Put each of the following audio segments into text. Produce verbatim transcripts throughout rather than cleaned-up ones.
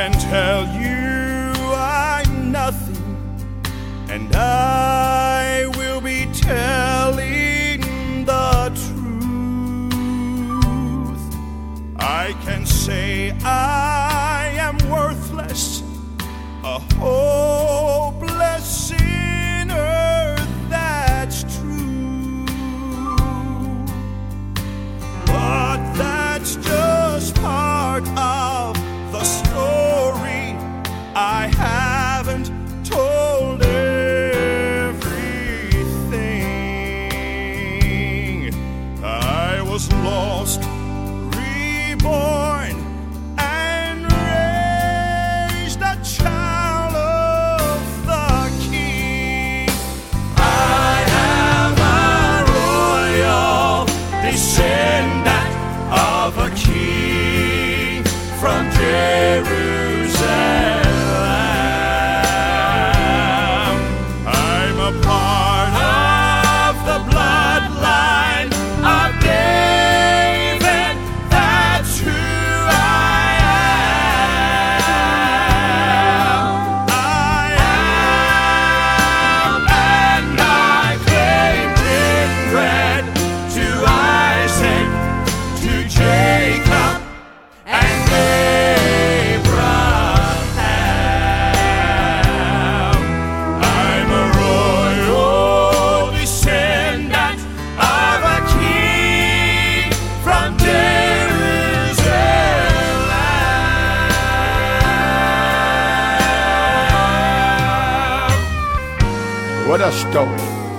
can tell you I'm nothing, and I will be telling the truth. I can say I am worthless, a hopeless sinner, that's true. But that's just part of the story. I haven't told everything. I was lost, reborn, and raised a child of the King. I am a royal descendant of a king from Jerusalem. I'm a part of the bloodline of David. That's who I am. I am, and I claimed it bread to Isaac, to Jacob, and Abraham. I'm a royal descendant of a king from Jerusalem. What a story.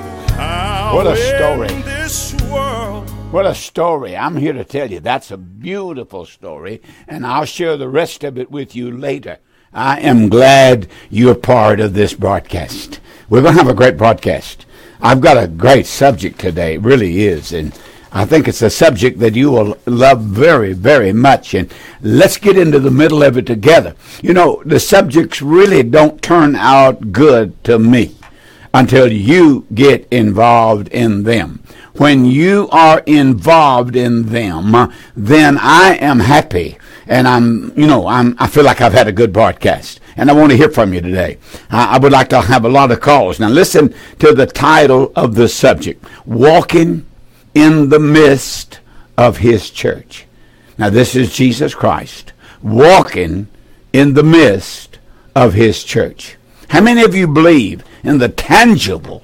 How What a story. in this world What a story. I'm here to tell you that's a beautiful story, and I'll share the rest of it with you later. I am glad you're part of this broadcast. We're going to have a great broadcast. I've got a great subject today. It really is, and I think it's a subject that you will love very, very much, and let's get into the middle of it together. You know, the subjects really don't turn out good to me until you get involved in them. When you are involved in them, then I am happy, and I'm, you know, I'm, I feel like I've had a good broadcast, and I want to hear from you today. I, I would like to have a lot of calls. Now listen to the title of the subject: Walking in the Midst of His Church. Now this is Jesus Christ walking in the midst of His church. How many of you believe in the tangible,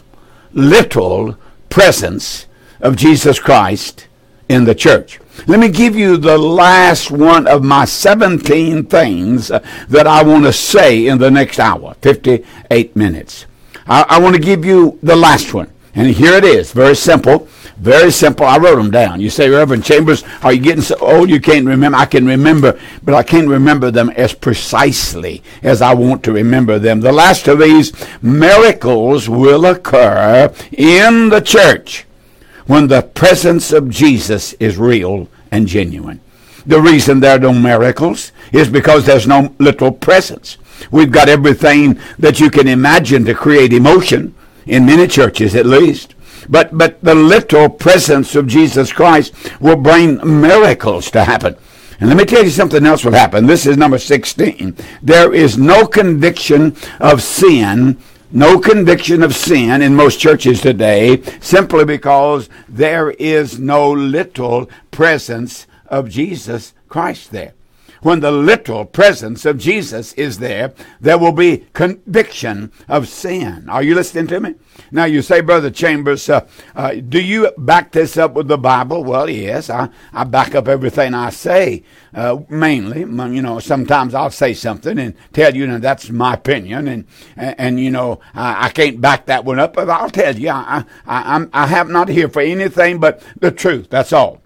literal presence of Jesus Christ in the church? Let me give you the last one of my seventeen things uh, that I want to say in the next hour, fifty-eight minutes. I, I want to give you the last one. And here it is, very simple, very simple. I wrote them down. You say, Reverend Chambers, are you getting so old you can't remember? I can remember, but I can't remember them as precisely as I want to remember them. The last of these: miracles will occur in the church when the presence of Jesus is real and genuine. The reason there are no miracles is because there's no literal presence. We've got everything that you can imagine to create emotion, in many churches at least. But but the literal presence of Jesus Christ will bring miracles to happen. And let me tell you something else will happen. This is number sixteen. There is no conviction of sin, no conviction of sin in most churches today, simply because there is no literal presence of Jesus Christ there. When the literal presence of Jesus is there, there will be conviction of sin. Are you listening to me? Now you say, Brother Chambers, uh, uh, do you back this up with the Bible? Well, yes, I, I back up everything I say, uh, mainly. You know, sometimes I'll say something and tell you, you know, that's my opinion, and, and, and you know, I, I can't back that one up, but I'll tell you, I, I, I'm, I have not here for anything but the truth, that's all.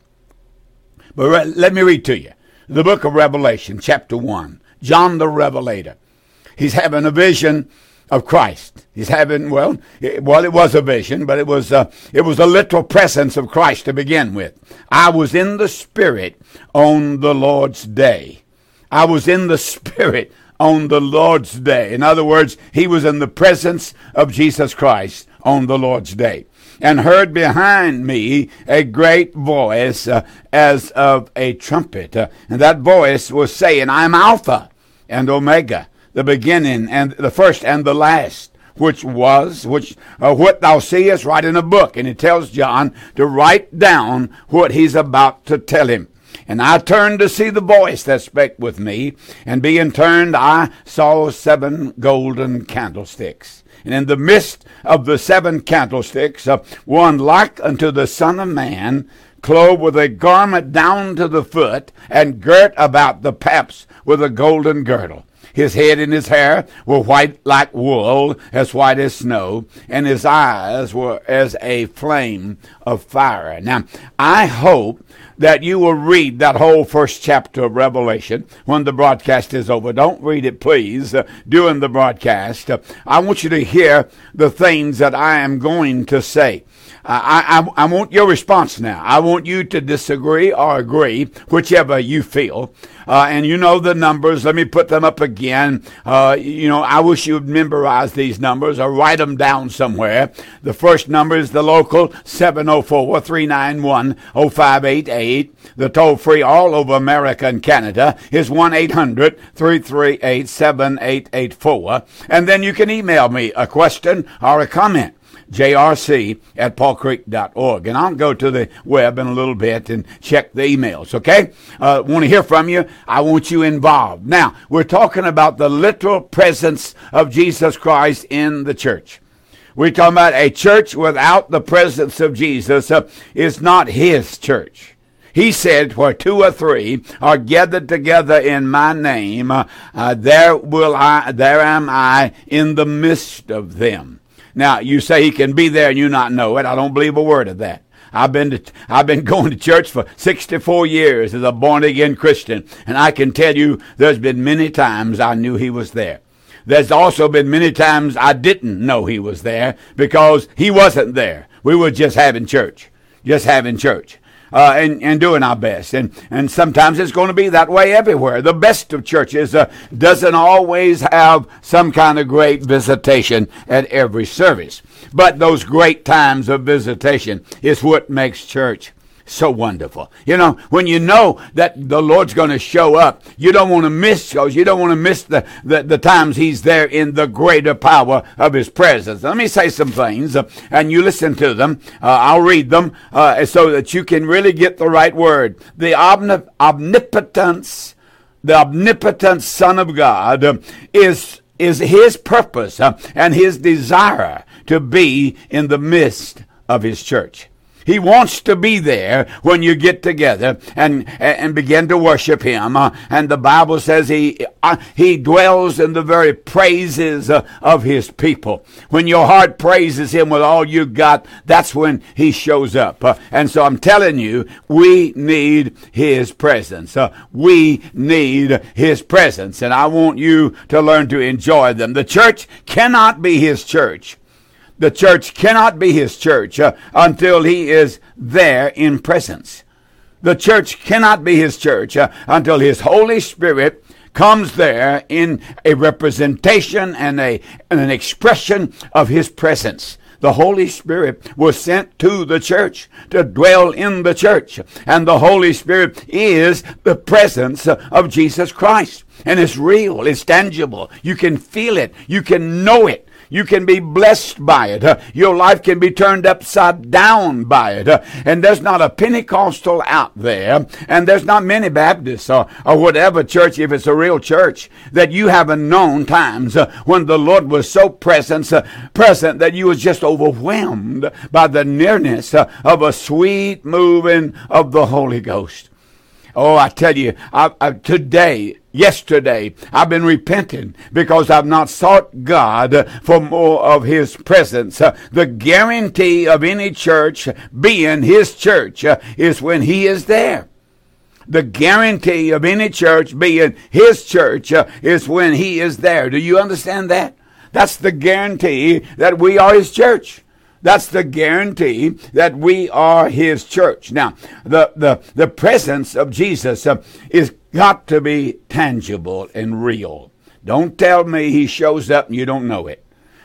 But re- let me read to you. The book of Revelation, chapter one. John the Revelator. He's having a vision of Christ. He's having, well, it, well, it was a vision, but it was, uh, it was a literal presence of Christ to begin with. I was in the Spirit on the Lord's day. I was in the Spirit on the Lord's day. In other words, he was in the presence of Jesus Christ on the Lord's day. And heard behind me a great voice uh, as of a trumpet. Uh, and that voice was saying, I am Alpha and Omega, the beginning and the first and the last, which was, which uh, what thou seest, write in a book. And he tells John to write down what he's about to tell him. And I turned to see the voice that spake with me, and being turned, I saw seven golden candlesticks. And in the midst of the seven candlesticks, uh, one like unto the Son of Man, clothed with a garment down to the foot, and girt about the paps with a golden girdle. His head and his hair were white like wool, as white as snow, and his eyes were as a flame of fire. Now, I hope that you will read that whole first chapter of Revelation when the broadcast is over. Don't read it, please, uh, during the broadcast. Uh, I want you to hear the things that I am going to say. Uh, I, I, I want your response now. I want you to disagree or agree, whichever you feel. Uh, and you know the numbers. Let me put them up again. Uh, you know, I wish you would memorize these numbers or write them down somewhere. The first number is the local seven oh four, three nine one, oh five eight eight. The toll free all over America and Canada is one eight hundred, three three eight, seven eight eight four. And then you can email me a question or a comment. J R C at paul creek dot org. And I'll go to the web in a little bit and check the emails, okay? Uh, want to hear from you. I want you involved. Now, we're talking about the literal presence of Jesus Christ in the church. We're talking about a church without the presence of Jesus uh, is not his church. He said, where two or three are gathered together in my name, uh, uh, there will I, there am I in the midst of them. Now, you say he can be there and you not know it. I don't believe a word of that. I've been to, I've been going to church for sixty-four years as a born-again Christian, and I can tell you there's been many times I knew he was there. There's also been many times I didn't know he was there because he wasn't there. We were just having church, just having church. Uh, and, and doing our best. And, and sometimes it's going to be that way everywhere. The best of churches uh, doesn't always have some kind of great visitation at every service. But those great times of visitation is what makes church so wonderful. You know, when you know that the Lord's going to show up, you don't want to miss those. You don't want to miss the, the, the times he's there in the greater power of his presence. Let me say some things, uh, and you listen to them. Uh, I'll read them uh, so that you can really get the right word. The omnip- omnipotence, the omnipotent Son of God uh, is, is his purpose uh, and his desire to be in the midst of his church. He wants to be there when you get together and and begin to worship him. Uh, and the Bible says he uh, he dwells in the very praises uh, of his people. When your heart praises him with all you got, that's when he shows up. Uh, and so I'm telling you, we need his presence. Uh, we need his presence. And I want you to learn to enjoy them. The church cannot be his church. The church cannot be his church uh, until he is there in presence. The church cannot be his church uh, until his Holy Spirit comes there in a representation and, a, and an expression of his presence. The Holy Spirit was sent to the church to dwell in the church. And the Holy Spirit is the presence of Jesus Christ. And it's real. It's tangible. You can feel it. You can know it. You can be blessed by it. Uh, your life can be turned upside down by it. Uh, and there's not a Pentecostal out there, and there's not many Baptists or, or whatever church, if it's a real church, that you haven't known times uh, when the Lord was so present, uh, present that you was just overwhelmed by the nearness uh, of a sweet moving of the Holy Ghost. Oh, I tell you, I, I, today, yesterday, I've been repenting because I've not sought God for more of his presence. Uh, the guarantee of any church being his church uh, is when he is there. The guarantee of any church being his church uh, is when he is there. Do you understand that? That's the guarantee that we are his church. That's the guarantee that we are his church. Now, the, the, the presence of Jesus uh, is got to be tangible and real. Don't tell me he shows up and you don't know it.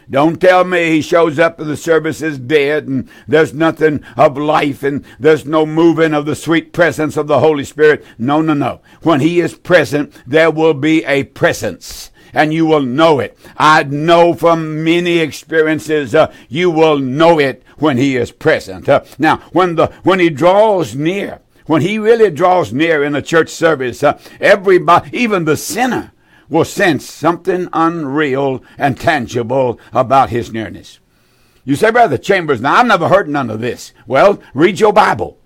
Don't tell me he shows up and the service is dead and there's nothing of life and there's no moving of the sweet presence of the Holy Spirit. No, no, no. When he is present, there will be a presence. And you will know it. I know from many experiences, uh, you will know it when he is present. Uh, now, when the when he draws near, when he really draws near in a church service, uh, everybody, even the sinner, will sense something unreal and tangible about his nearness. You say, Brother Chambers, now I've never heard none of this. Well, read your Bible.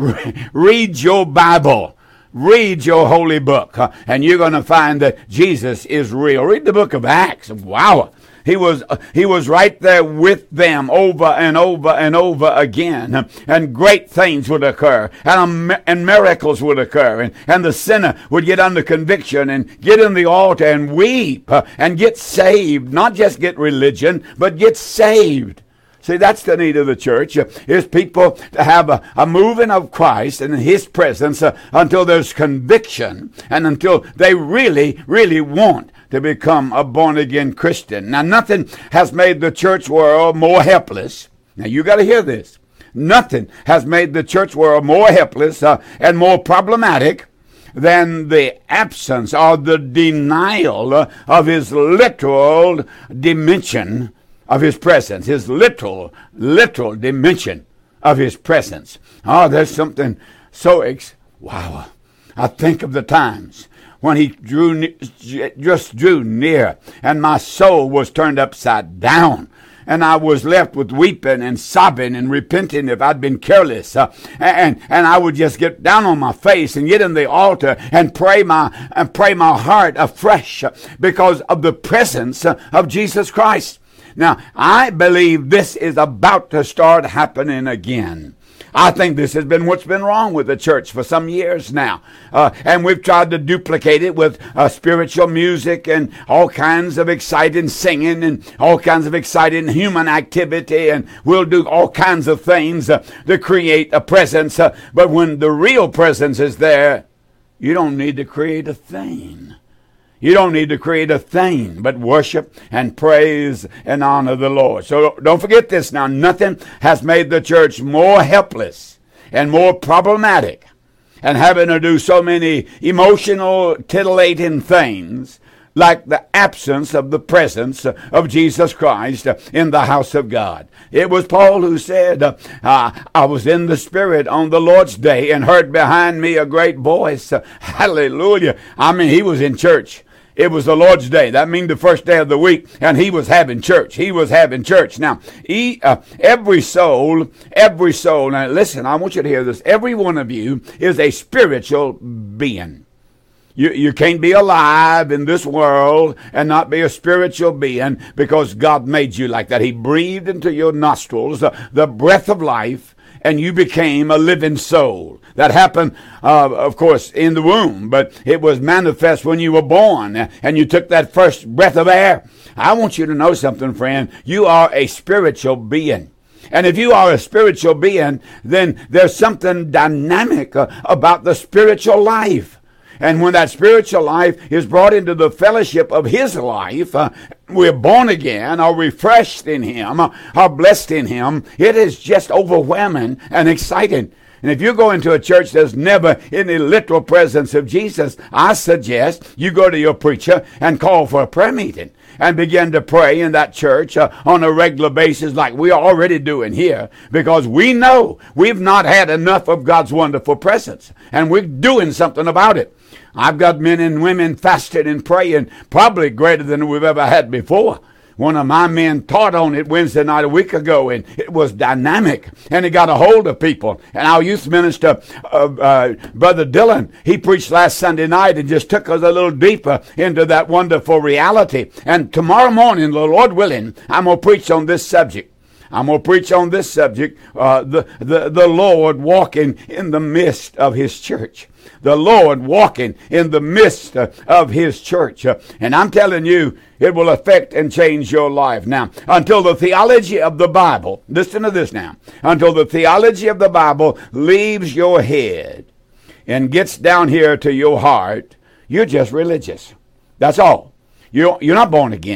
Read your Bible. Read your holy book, uh, and you're going to find that Jesus is real. Read the book of Acts. Wow. He was uh, he was right there with them over and over and over again, and great things would occur, and, um, and miracles would occur, and, and the sinner would get under conviction and get in the altar and weep uh, and get saved. Not just get religion, but get saved. See, that's the need of the church, uh, is people to have a, a moving of Christ and his presence uh, until there's conviction and until they really, really want to become a born-again Christian. Now, nothing has made the church world more helpless. Now, you got to hear this. Nothing has made the church world more helpless uh, and more problematic than the absence or the denial uh, of his literal dimension of his presence, his literal, literal dimension of his presence. Oh, there's something so, ex- wow. I think of the times when he drew, ne- just drew near, and my soul was turned upside down. And I was left with weeping and sobbing and repenting if I'd been careless. Uh, and, and I would just get down on my face and get in the altar and pray my, and pray my heart afresh because of the presence of Jesus Christ. Now, I believe this is about to start happening again. I think this has been what's been wrong with the church for some years now. Uh, and we've tried to duplicate it with uh, spiritual music and all kinds of exciting singing and all kinds of exciting human activity. And we'll do all kinds of things uh, to create a presence. Uh, but when the real presence is there, you don't need to create a thing. You don't need to create a thing but worship and praise and honor the Lord. So don't forget this now. Nothing has made the church more helpless and more problematic and having to do so many emotional, titillating things like the absence of the presence of Jesus Christ in the house of God. It was Paul who said, uh, I was in the Spirit on the Lord's day and heard behind me a great voice. Hallelujah. I mean, he was in church. It was the Lord's day. That means the first day of the week, and he was having church. He was having church. Now, he, uh, every soul, every soul, now listen, I want you to hear this. Every one of you is a spiritual being. You, you can't be alive in this world and not be a spiritual being because God made you like that. He breathed into your nostrils the, the breath of life, and you became a living soul. That happened, uh, of course, in the womb, but it was manifest when you were born and you took that first breath of air. I want you to know something, friend. You are a spiritual being. And if you are a spiritual being, then there's something dynamic uh, about the spiritual life. And when that spiritual life is brought into the fellowship of his life, uh, we're born again, or refreshed in him, uh, or blessed in him, it is just overwhelming and exciting. And if you go into a church there's never any literal presence of Jesus, I suggest you go to your preacher and call for a prayer meeting and begin to pray in that church uh, on a regular basis like we are already doing here, because we know we've not had enough of God's wonderful presence, and we're doing something about it. I've got men and women fasting and praying probably greater than we've ever had before. One of my men taught on it Wednesday night a week ago, and it was dynamic, and it got a hold of people. And our youth minister, uh, uh, Brother Dylan, he preached last Sunday night and just took us a little deeper into that wonderful reality. And tomorrow morning, the Lord willing, I'm going to preach on this subject. I'm going to preach on this subject, uh, the, the, the Lord walking in the midst of his church. The Lord walking in the midst uh, of his church. Uh, and I'm telling you, it will affect and change your life. Now, until the theology of the Bible, listen to this now, until the theology of the Bible leaves your head and gets down here to your heart, you're just religious. That's all. You're, you're not born again.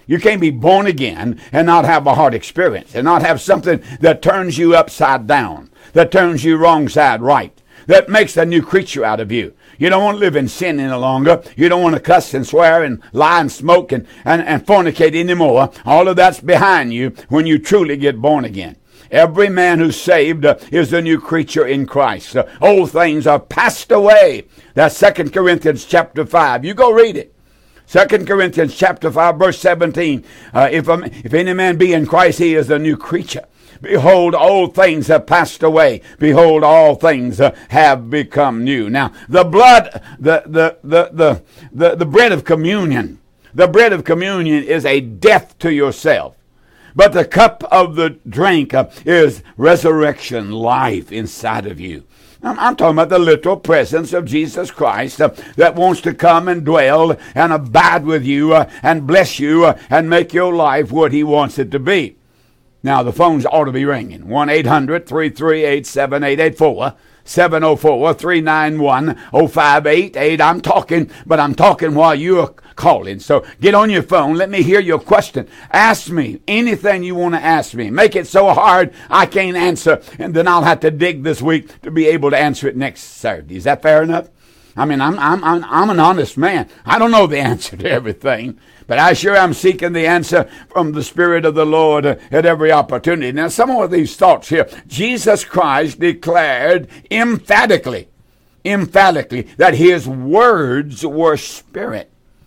You can't be born again and not have a heart experience and not have something that turns you upside down, that turns you wrong side right, that makes a new creature out of you. You don't want to live in sin any longer. You don't want to cuss and swear and lie and smoke and, and, and fornicate anymore. All of that's behind you when you truly get born again. Every man who's saved uh, is a new creature in Christ. Uh, old things are passed away. That's Second Corinthians chapter five. You go read it. Second Corinthians chapter five, verse seventeen. Uh, if, a, if any man be in Christ, he is a new creature. Behold, old things have passed away. Behold, all things uh, have become new. Now, the blood, the, the, the, the, the, the bread of communion, the bread of communion is a death to yourself. But the cup of the drink uh, is resurrection, life inside of you. I'm, I'm talking about the literal presence of Jesus Christ uh, that wants to come and dwell and abide with you uh, and bless you uh, and make your life what he wants it to be. Now, the phones ought to be ringing. one eight hundred, three three eight, seven eight eight four. seven oh four, three nine one, oh five eight eight. I'm talking, but I'm talking while you're calling. So get on your phone. Let me hear your question. Ask me anything you want to ask me. Make it so hard I can't answer, and then I'll have to dig this week to be able to answer it next Saturday. Is that fair enough? I mean, I'm I'm I'm, I'm an honest man. I don't know the answer to everything, but I sure am seeking the answer from the Spirit of the Lord uh, at every opportunity. Now, some of these thoughts here. Jesus Christ declared emphatically, emphatically, that his words were spirit.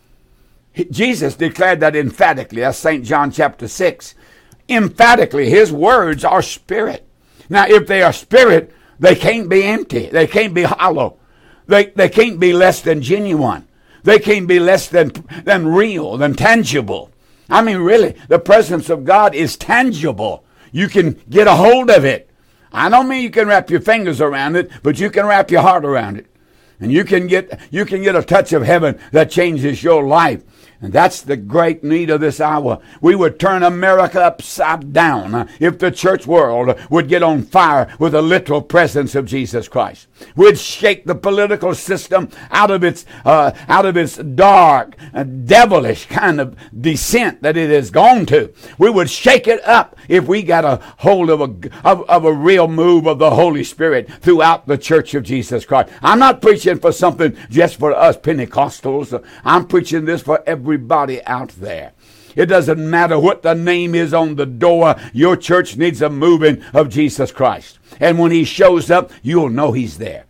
He, Jesus declared that emphatically. That's Saint John chapter six. Emphatically, his words are spirit. Now, if they are spirit, they can't be empty. They can't be hollow. They, they can't be less than genuine. They can't be less than, than real, than tangible. I mean, really, the presence of God is tangible. You can get a hold of it. I don't mean you can wrap your fingers around it, but you can wrap your heart around it. And you can get, you can get a touch of heaven that changes your life. And that's the great need of this hour. We would turn America upside down if the church world would get on fire with the literal presence of Jesus Christ. We'd shake the political system out of its uh, out of its dark, uh, devilish kind of descent that it has gone to. We would shake it up if we got a hold of a of, of a real move of the Holy Spirit throughout the Church of Jesus Christ. I'm not preaching for something just for us Pentecostals. I'm preaching this for everybody out there. It doesn't matter what the name is on the door. Your church needs a moving of Jesus Christ. And when he shows up, you'll know he's there.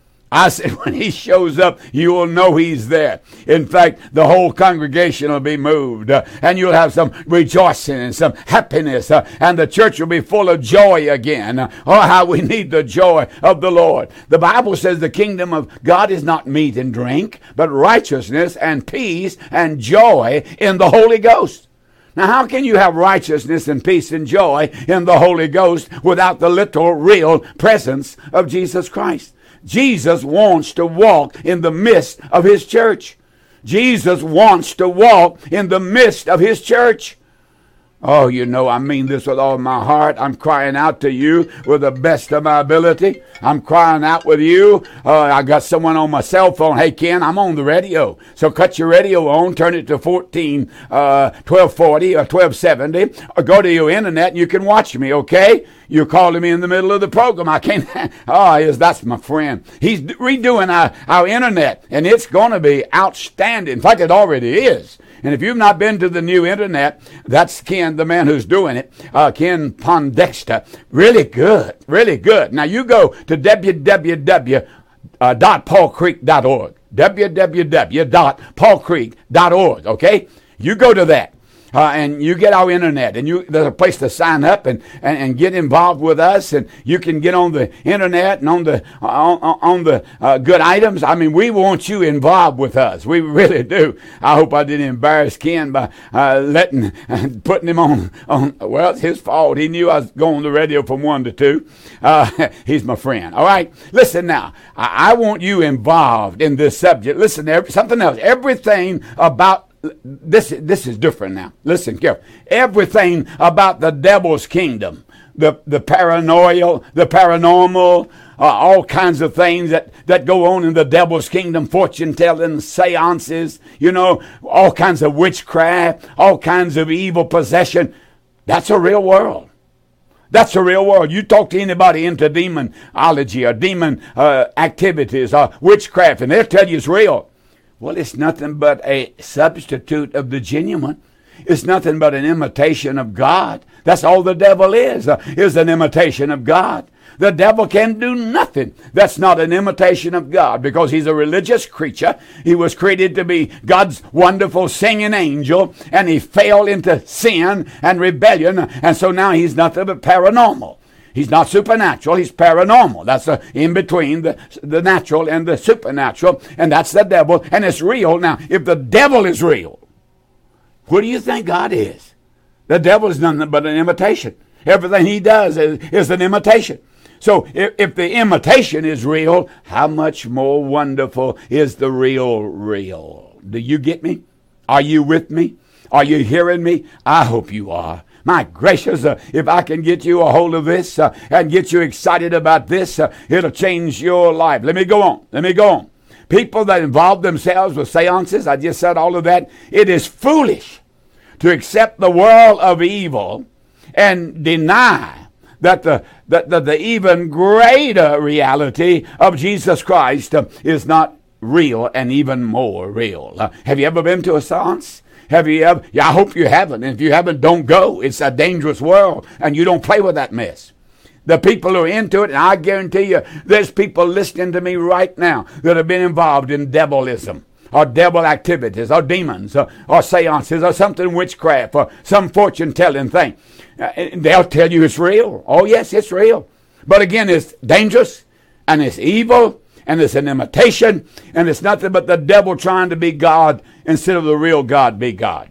I said, when he shows up, you will know he's there. In fact, the whole congregation will be moved. Uh, and you'll have some rejoicing and some happiness. Uh, and the church will be full of joy again. Uh, oh, how we need the joy of the Lord. The Bible says the kingdom of God is not meat and drink, but righteousness and peace and joy in the Holy Ghost. Now, how can you have righteousness and peace and joy in the Holy Ghost without the literal, real presence of Jesus Christ? Jesus wants to walk in the midst of his church. Jesus wants to walk in the midst of his church. Oh, you know, I mean this with all my heart. I'm crying out to you with the best of my ability. I'm crying out with you. Uh, I got someone on my cell phone. Hey, Ken, I'm on the radio. So cut your radio on, turn it to fourteen, uh, twelve forty or twelve seventy, or go to your internet and you can watch me, okay? You're calling me in the middle of the program. I can't. Oh, yes, that's my friend. He's redoing our, our internet, and it's going to be outstanding. In fact, it already is. And if you've not been to the new internet, that's Ken, the man who's doing it, uh, Ken Pondexter. Really good, really good. Now you go to w w w dot paul creek dot org, w w w dot paul creek dot org, okay? You go to that. Uh, and you get our internet, and you there's a place to sign up and, and, and get involved with us, and you can get on the internet and on the uh, on, on the uh, good items. I mean, we want you involved with us. We really do. I hope I didn't embarrass Ken by uh, letting uh, putting him on on. Well, it's his fault. He knew I was going on the radio from one to two. Uh, he's my friend. All right, listen now. I, I want you involved in this subject. Listen, there something else. Everything about This, this is different now. Listen carefully. Everything about the devil's kingdom, the, the paranoid, the paranormal, uh, all kinds of things that, that go on in the devil's kingdom, fortune telling, seances, you know, all kinds of witchcraft, all kinds of evil possession. That's a real world. That's a real world. You talk to anybody into demonology or demon uh, activities or witchcraft, and they'll tell you it's real. Well, it's nothing but a substitute of the genuine. It's nothing but an imitation of God. That's all the devil is, uh, is an imitation of God. The devil can do nothing that's not an imitation of God, because he's a religious creature. He was created to be God's wonderful singing angel, and he fell into sin and rebellion, and so now he's nothing but paranormal. He's not supernatural, he's paranormal. That's uh, in between the, the natural and the supernatural, and that's the devil, and it's real. Now, if the devil is real, what do you think God is? The devil is nothing but an imitation. Everything he does is, is an imitation. So if, if the imitation is real, how much more wonderful is the real real? Do you get me? Are you with me? Are you hearing me? I hope you are. My gracious, uh, if I can get you a hold of this uh, and get you excited about this, uh, it'll change your life. Let me go on. Let me go on. People that involve themselves with seances, I just said all of that, it is foolish to accept the world of evil and deny that the, that the, the even greater reality of Jesus Christ uh, is not real and even more real. Uh, have you ever been to a seance? Have you ever? Yeah, I hope you haven't. And if you haven't, don't go. It's a dangerous world, and you don't play with that mess. The people who are into it, and I guarantee you, there's people listening to me right now that have been involved in devilism, or devil activities, or demons, or, or seances, or something witchcraft, or some fortune-telling thing. Uh, and they'll tell you it's real. Oh, yes, it's real. But again, it's dangerous, and it's evil, and it's an imitation, and it's nothing but the devil trying to be God instead of the real God be God.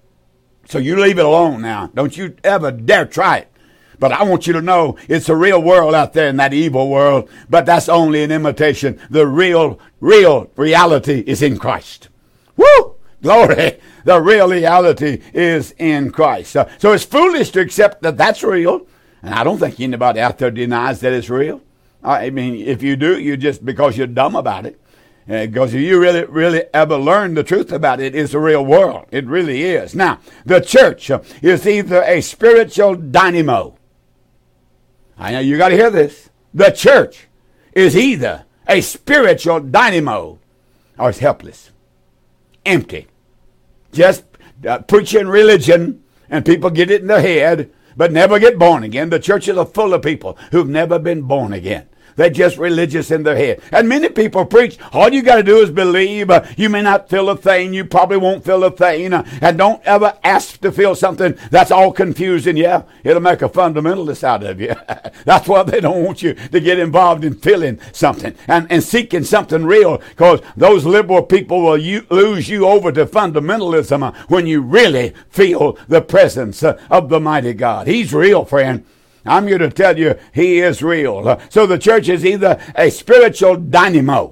So you leave it alone now. Don't you ever dare try it. But I want you to know it's a real world out there in that evil world, but that's only an imitation. The real, real reality is in Christ. Woo! Glory! The real reality is in Christ. So, so it's foolish to accept that that's real, and I don't think anybody out there denies that it's real. I mean, if you do, you just because you're dumb about it. Uh, because if you really, really ever learn the truth about it, it's a real world. It really is. Now, the church uh, is either a spiritual dynamo. I know you got to hear this. The church is either a spiritual dynamo or it's helpless, empty. Just uh, preaching religion, and people get it in their head, but never get born again. The churches are full of people who've never been born again. They're just religious in their head. And many people preach, all you got to do is believe. Uh, you may not feel a thing. You probably won't feel a thing. Uh, and don't ever ask to feel something that's all confusing. Yeah, it'll make a fundamentalist out of you. That's why they don't want you to get involved in feeling something and, and seeking something real, because those liberal people will you, lose you over to fundamentalism uh, when you really feel the presence uh, of the mighty God. He's real, friend. I'm here to tell you he is real. Uh, so the church is either a spiritual dynamo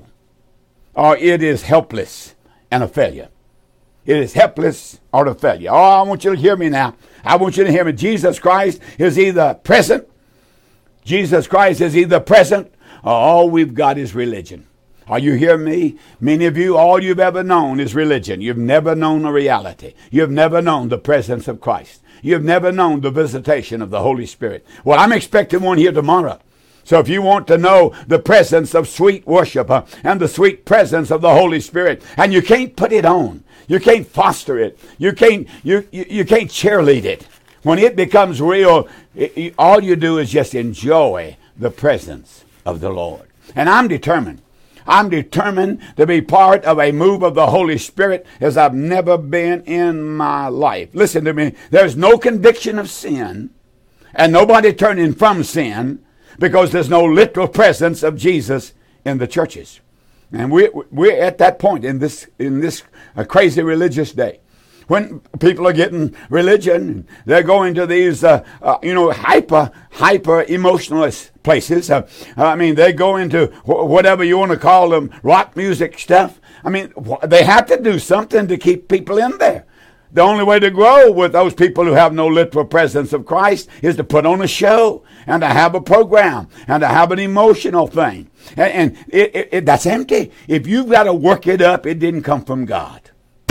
or it is helpless and a failure. It is helpless or a failure. Oh, I want you to hear me now. I want you to hear me. Jesus Christ is either present. Jesus Christ is either present or all we've got is religion. Are you hearing me? Many of you, all you've ever known is religion. You've never known a reality. You've never known the presence of Christ. You've never known the visitation of the Holy Spirit. Well, I'm expecting one here tomorrow. So if you want to know the presence of sweet worship uh, and the sweet presence of the Holy Spirit, and you can't put it on, you can't foster it, you can't you you, you can't cheerlead it. When it becomes real, it, it, all you do is just enjoy the presence of the Lord. And I'm determined. I'm determined to be part of a move of the Holy Spirit as I've never been in my life. Listen to me. There's no conviction of sin and nobody turning from sin because there's no literal presence of Jesus in the churches. And we're, we're at that point in this, in this uh, crazy religious day. When people are getting religion, they're going to these, uh, uh, you know, hyper, hyper emotionalist places. Uh, I mean, they go into wh- whatever you want to call them, rock music stuff. I mean, wh- they have to do something to keep people in there. The only way to grow with those people who have no literal presence of Christ is to put on a show and to have a program and to have an emotional thing. And, and it, it, it, that's empty. If you've got to work it up, it didn't come from God.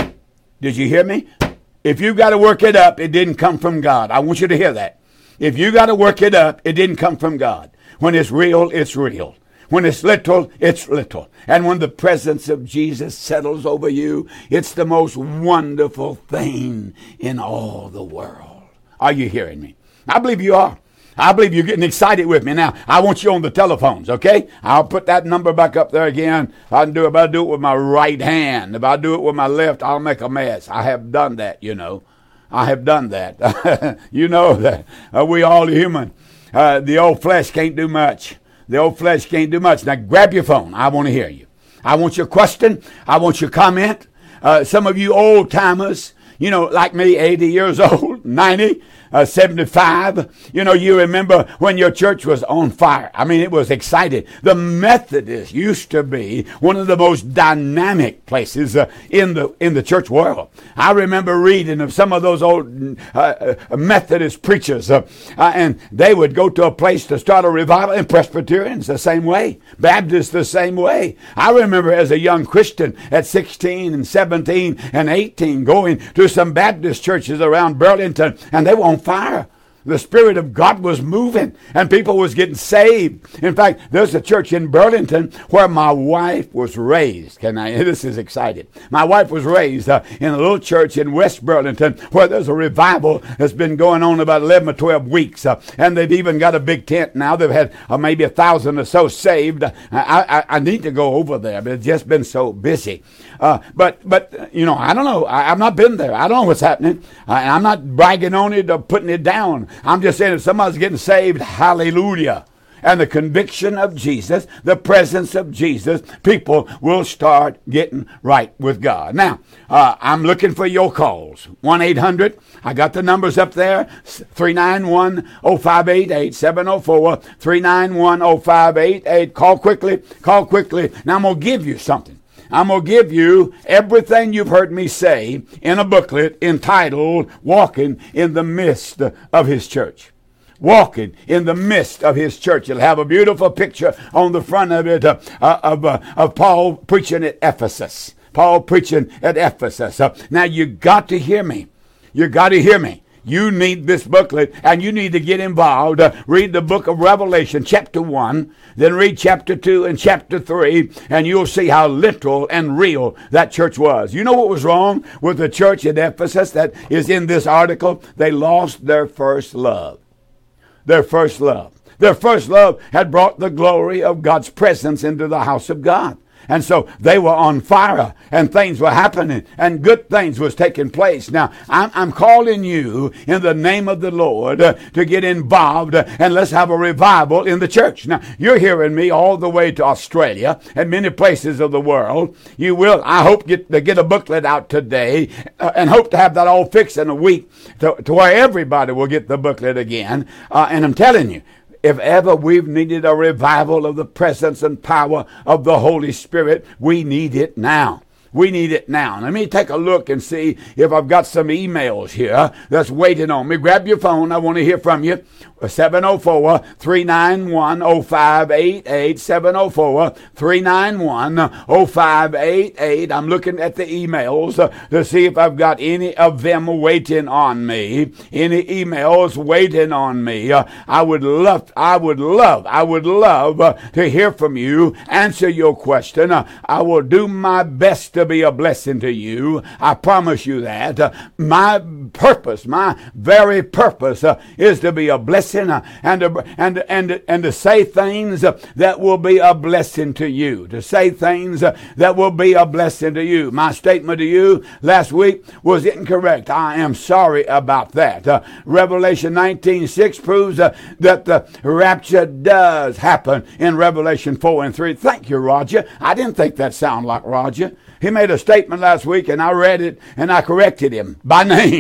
Did you hear me? If you've got to work it up, it didn't come from God. I want you to hear that. If you got to work it up, it didn't come from God. When it's real, it's real. When it's little, it's little. And when the presence of Jesus settles over you, it's the most wonderful thing in all the world. Are you hearing me? I believe you are. I believe you're getting excited with me. Now, I want you on the telephones, okay? I'll put that number back up there again. I can do it, but I do it with my right hand. If I do it with my left, I'll make a mess. I have done that, you know. I have done that. You know that. Uh, we all human. Uh, the old flesh can't do much. The old flesh can't do much. Now, grab your phone. I want to hear you. I want your question. I want your comment. Uh, some of you old timers, you know, like me, eighty years old, ninety, uh, seventy-five. You know, you remember when your church was on fire. I mean, it was exciting. The Methodist used to be one of the most dynamic places uh, in the in the church world. I remember reading of some of those old uh, uh, Methodist preachers, uh, uh, and they would go to a place to start a revival. And Presbyterians the same way, Baptists the same way. I remember as a young Christian at sixteen and seventeen and eighteen going to some Baptist churches around Burlington, and they were on fire. The Spirit of God was moving, and people was getting saved. In fact, there's a church in Burlington where my wife was raised. Can I? This is exciting. My wife was raised uh, in a little church in West Burlington where there's a revival that's been going on about eleven or twelve weeks, uh, and they've even got a big tent now. They've had uh, maybe a thousand or so saved. I, I, I need to go over there, but it's just been so busy. Uh, but, but you know, I don't know. I, I've not been there. I don't know what's happening. Uh, and I'm not bragging on it or putting it down. I'm just saying if somebody's getting saved, hallelujah. And the conviction of Jesus, the presence of Jesus, people will start getting right with God. Now, uh, I'm looking for your calls. one eight hundred, I got the numbers up there, three nine one, oh five eight eight, seven oh four, three nine one, oh five eight eight. Call quickly, call quickly. Now I'm going to give you something. I'm going to give you everything you've heard me say in a booklet entitled Walking in the Midst of His Church. Walking in the midst of His church. It'll have a beautiful picture on the front of it uh, uh, of, uh, of Paul preaching at Ephesus. Paul preaching at Ephesus. Uh, now you got to hear me. You got to hear me. You need this booklet, and you need to get involved. Uh, read the book of Revelation, chapter one, then read chapter two and chapter three, and you'll see how literal and real that church was. You know what was wrong with the church at Ephesus that is in this article? They lost their first love. Their first love. Their first love had brought the glory of God's presence into the house of God. And so they were on fire, and things were happening, and good things was taking place. Now, I'm, I'm calling you in the name of the Lord uh, to get involved, uh, and let's have a revival in the church. Now, you're hearing me all the way to Australia and many places of the world. You will, I hope, get to get a booklet out today, uh, and hope to have that all fixed in a week to, to where everybody will get the booklet again. Uh, and I'm telling you, if ever we've needed a revival of the presence and power of the Holy Spirit, we need it now. We need it now. Let me take a look and see if I've got some emails here that's waiting on me. Grab your phone. I want to hear from you. seven oh four, three nine one, oh five eight eight, seven oh four, three nine one, oh five eight eight. I'm looking at the emails uh, to see if I've got any of them waiting on me. Any emails waiting on me. Uh, I would love, I would love, I would love uh, to hear from you, answer your question. Uh, I will do my best to be a blessing to you. I promise you that. Uh, my purpose, my very purpose uh, is to be a blessing uh, and, to, and, and, and to say things uh, that will be a blessing to you. To say things uh, that will be a blessing to you. My statement to you last week was incorrect. I am sorry about that. Uh, Revelation nineteen six proves uh, that the rapture does happen in Revelation four and three. Thank you, Roger. I didn't think that sounded like Roger. He made a statement last week, and I read it, and I corrected him by name.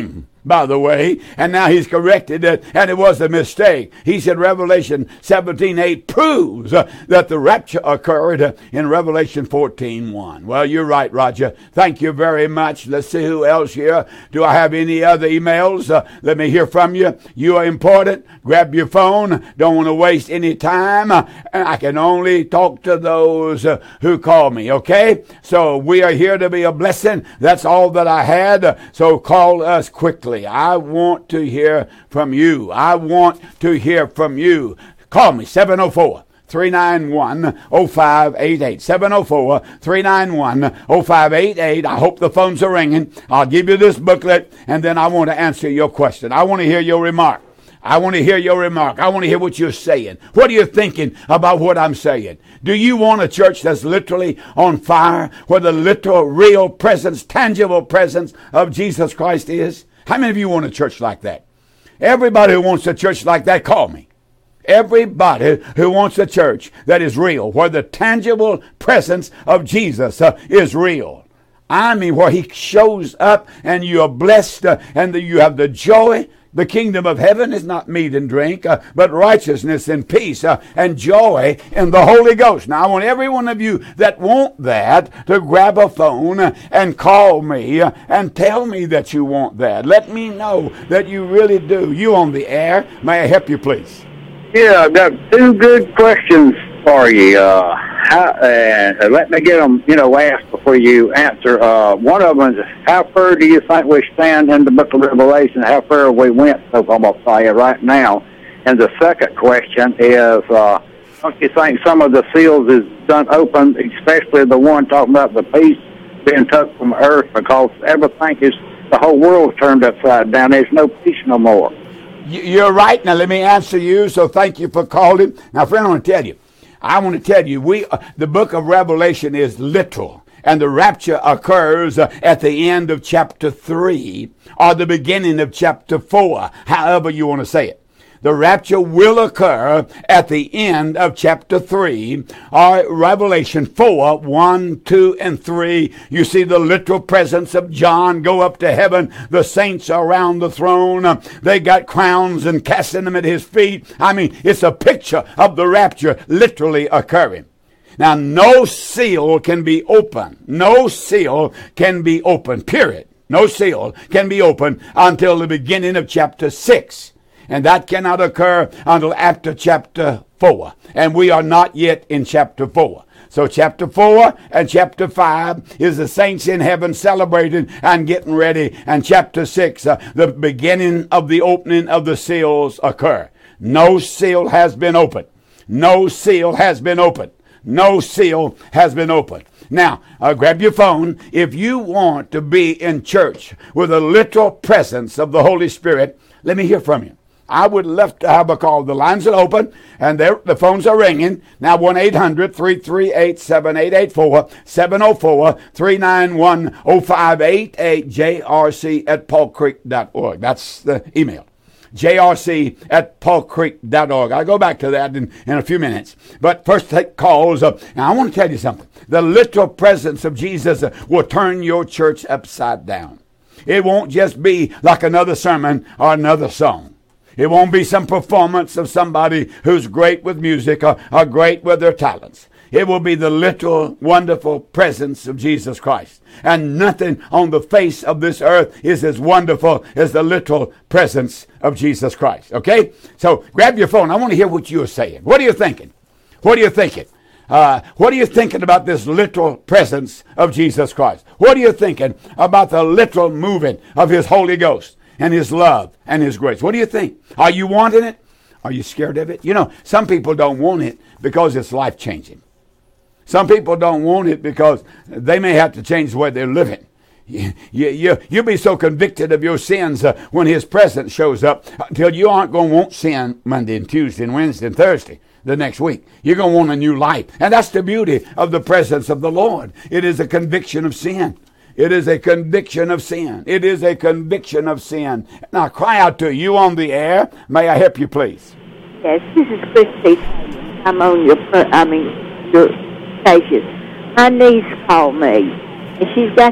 by the way, and now he's corrected it, and it was a mistake. He said Revelation seventeen eight proves uh, that the rapture occurred uh, in Revelation fourteen one. Well, you're right, Roger. Thank you very much. Let's see who else here. Do I have any other emails? Uh, let me hear from you. You are important. Grab your phone. Don't want to waste any time. Uh, and I can only talk to those uh, who call me, okay? So we are here to be a blessing. That's all that I had. Uh, so call us quickly. I want to hear from you. I want to hear from you. Call me, seven oh four, three nine one, oh five eight eight. seven oh four, three nine one, oh five eight eight. I hope the phones are ringing. I'll give you this booklet, and then I want to answer your question. I want to hear your remark. I want to hear your remark. I want to hear what you're saying. What are you thinking about what I'm saying? Do you want a church that's literally on fire, where the literal, real presence, tangible presence of Jesus Christ is? How many of you want a church like that? Everybody who wants a church like that, call me. Everybody who wants a church that is real, where the tangible presence of Jesus uh, is real. I mean, where he shows up and you are blessed uh, and the, you have the joy. The kingdom of heaven is not meat and drink, uh, but righteousness and peace uh, and joy in the Holy Ghost. Now, I want every one of you that want that to grab a phone uh, and call me uh, and tell me that you want that. Let me know that you really do. You on the air. May I help you, please? Yeah, I've got two good questions for you. Uh, how, uh, let me get them, you know, asked before you answer. Uh, one of them is, how far do you think we stand in the book of Revelation? How far we went, so I'm going to say right now. And the second question is, uh, don't you think some of the seals is done open, especially the one talking about the peace being took from earth, because everything is, the whole world's turned upside down. There's no peace no more. You're right. Now, let me answer you, so thank you for calling. Now, friend, I want to tell you, I want to tell you, we uh, the book of Revelation is literal, and the rapture occurs uh, at the end of chapter three or the beginning of chapter four, however you want to say it. The rapture will occur at the end of chapter three, or Revelation four, one, two, and three. You see the literal presence of John go up to heaven. The saints are around the throne. They got crowns and casting them at his feet. I mean, it's a picture of the rapture literally occurring. Now, no seal can be open. No seal can be open, period. No seal can be open until the beginning of chapter six. And that cannot occur until after chapter four. And we are not yet in chapter four. So chapter four and chapter five is the saints in heaven celebrating and getting ready. And chapter six, uh, the beginning of the opening of the seals occur. No seal has been opened. No seal has been opened. No seal has been opened. Now, uh, grab your phone. If you want to be in church with a literal presence of the Holy Spirit, let me hear from you. I would love to have a call. The lines are open, and the phones are ringing. Now, one eight hundred, three three eight, seven eight eight four, seven oh four, three nine one, oh five eight eight, J R C at paul creek dot org. That's the email. J R C at paul creek dot org. I'll go back to that in, in a few minutes. But first, take calls. Uh, now, I want to tell you something. The literal presence of Jesus uh, will turn your church upside down. It won't just be like another sermon or another song. It won't be some performance of somebody who's great with music or, or great with their talents. It will be the literal, wonderful presence of Jesus Christ. And nothing on the face of this earth is as wonderful as the literal presence of Jesus Christ. Okay? So grab your phone. I want to hear what you're saying. What are you thinking? What are you thinking? Uh, what are you thinking about this literal presence of Jesus Christ? What are you thinking about the literal moving of his Holy Ghost and his love and his grace? What do you think? Are you wanting it? Are you scared of it? You know, some people don't want it because it's life-changing. Some people don't want it because they may have to change the way they're living. You, you, you, you'll be so convicted of your sins uh, when his presence shows up until you aren't going to want sin Monday and Tuesday and Wednesday and Thursday the next week. You're going to want a new life. And that's the beauty of the presence of the Lord. It is a conviction of sin. It is a conviction of sin. It is a conviction of sin. Now cry out to you on the air. May I help you, please? Yes, this is Christy. I'm on your, I mean, your station. My niece called me, and she's got this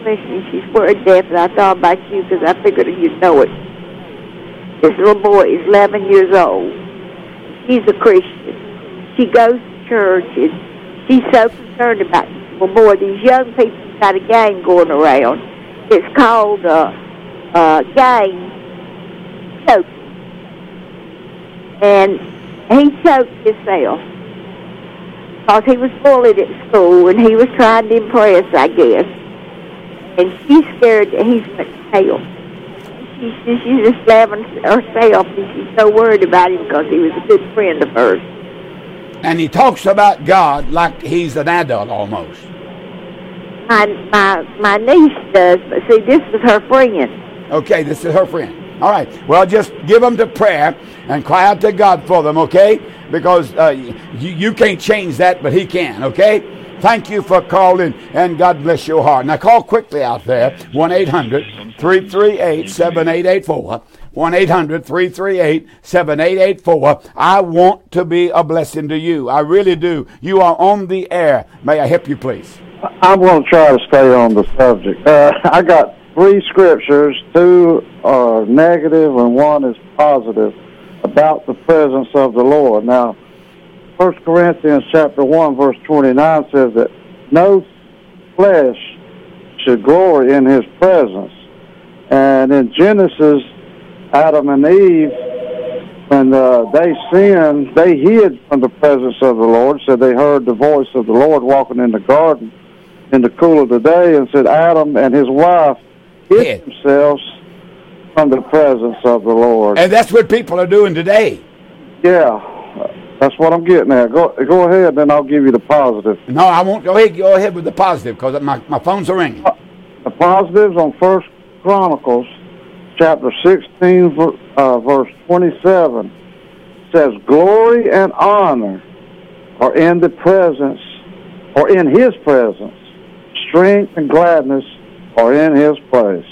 question. She's word deaf, and I thought about you because I figured you'd know it. This little boy is eleven years old. She's a Christian. She goes to church, and she's so concerned about this little boy. These young people got a game going around. It's called uh, uh, Gang Choking. And he choked himself because he was bullied at school, and he was trying to impress, I guess. And she's scared that he's going to hell. She, she, she's just laughing herself, and she's so worried about him because he was a good friend of hers. And he talks about God like he's an adult almost. My, my, my niece does, but see, this is her friend. Okay, this is her friend. All right. Well, just give them to prayer and cry out to God for them, okay? Because uh, you, you can't change that, but he can, okay? Thank you for calling, and God bless your heart. Now, call quickly out there, one eight hundred three three eight seven eight eight four. one eight hundred three three eight seven eight eight four. I want to be a blessing to you. I really do. You are on the air. May I help you, please? I'm going to try to stay on the subject. Uh, I got three scriptures. Two are negative and one is positive about the presence of the Lord. Now, First Corinthians chapter one, verse twenty-nine says that no flesh should glory in his presence. And in Genesis, Adam and Eve, when uh, they sinned, they hid from the presence of the Lord. So they heard the voice of the Lord walking in the garden in the cool of the day, and said Adam and his wife hid Hid. themselves from the presence of the Lord. And that's what people are doing today. Yeah. That's what I'm getting at. Go go ahead, then I'll give you the positive. No, I won't. Go ahead, go ahead with the positive, because my, my phones are ringing. The positives on First Chronicles, chapter sixteen, uh, verse twenty-seven, says, "Glory and honor are in the presence, or in His presence. Strength and gladness are in His place."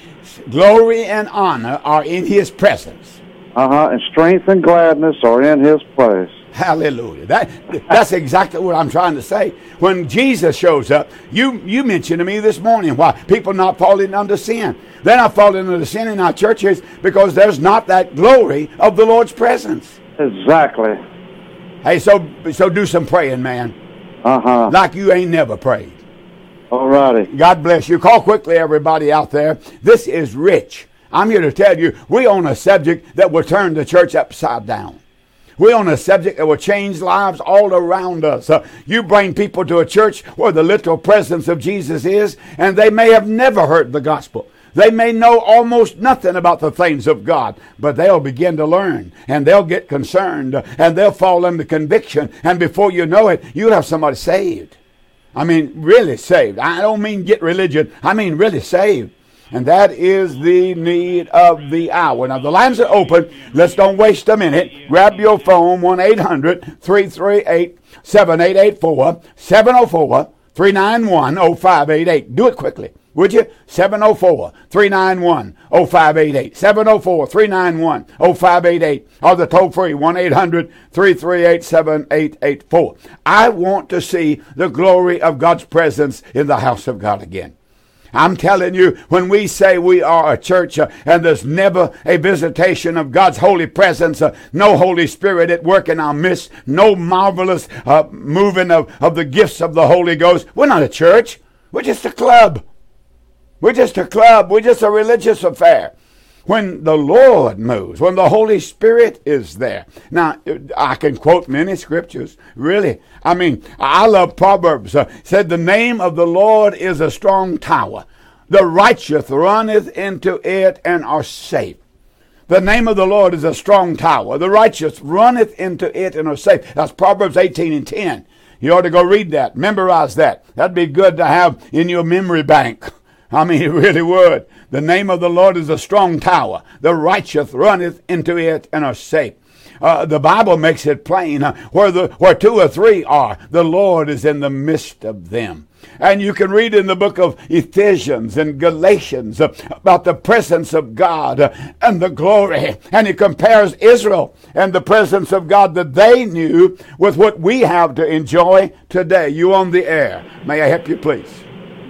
Glory and honor are in his presence. Uh-huh, and strength and gladness are in his place. Hallelujah. That that's exactly what I'm trying to say. When Jesus shows up, you you mentioned to me this morning why people not falling under sin. They're not falling under sin in our churches because there's not that glory of the Lord's presence. Exactly. Hey, so so do some praying, man. Uh-huh. Like you ain't never prayed. All righty. God bless you. Call quickly, everybody out there. This is Rich. I'm here to tell you, we're on a subject that will turn the church upside down. We're on a subject that will change lives all around us. Uh, you bring people to a church where the literal presence of Jesus is, and they may have never heard the gospel. They may know almost nothing about the things of God, but they'll begin to learn, and they'll get concerned, and they'll fall under conviction, and before you know it, you'll have somebody saved. I mean, really saved. I don't mean get religion. I mean really saved. And that is the need of the hour. Now, the lines are open. Let's don't waste a minute. Grab your phone, one eight hundred three three eight seven eight eight four, seven oh four three nine one oh five eight eight. Do it quickly, would you? seven oh four three nine one oh five eight eight. seven oh four three nine one oh five eight eight. Or the toll-free, one eight hundred three three eight seven eight eight four. I want to see the glory of God's presence in the house of God again. I'm telling you, when we say we are a church uh, and there's never a visitation of God's holy presence, uh, no Holy Spirit at work in our midst, no marvelous uh, moving of, of the gifts of the Holy Ghost, we're not a church. We're just a club. We're just a club. We're just a religious affair. When the Lord moves, when the Holy Spirit is there. Now, I can quote many scriptures, really. I mean, I love Proverbs. Uh, said, the name of the Lord is a strong tower. The righteous runneth into it and are safe. The name of the Lord is a strong tower. The righteous runneth into it and are safe. That's Proverbs eighteen and ten. You ought to go read that. Memorize that. That'd be good to have in your memory bank. I mean, it really would. The name of the Lord is a strong tower. The righteous runneth into it and are safe. Uh, the Bible makes it plain. Uh, where the where two or three are, the Lord is in the midst of them. And you can read in the book of Ephesians and Galatians uh, about the presence of God uh, and the glory. And he compares Israel and the presence of God that they knew with what we have to enjoy today. You on the air. May I help you, please?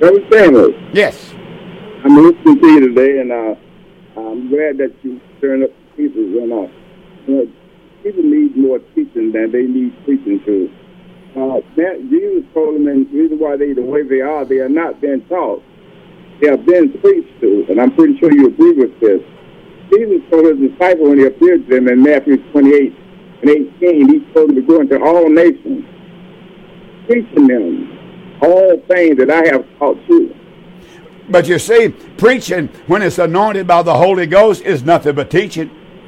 Brother Samuel, Yes. I'm listening to you today, and uh, I'm glad that you stirring up people. And, uh, you know, people need more teaching than they need preaching to. Uh, that, Jesus told them, and the reason why they the way they are, they are not being taught. They are being preached to, and I'm pretty sure you agree with this. Jesus told his disciples when he appeared to them in Matthew twenty-eight and eighteen, he told them to go into all nations, teaching them all things that I have taught you. But you see, preaching, when it's anointed by the Holy Ghost, is nothing but teaching.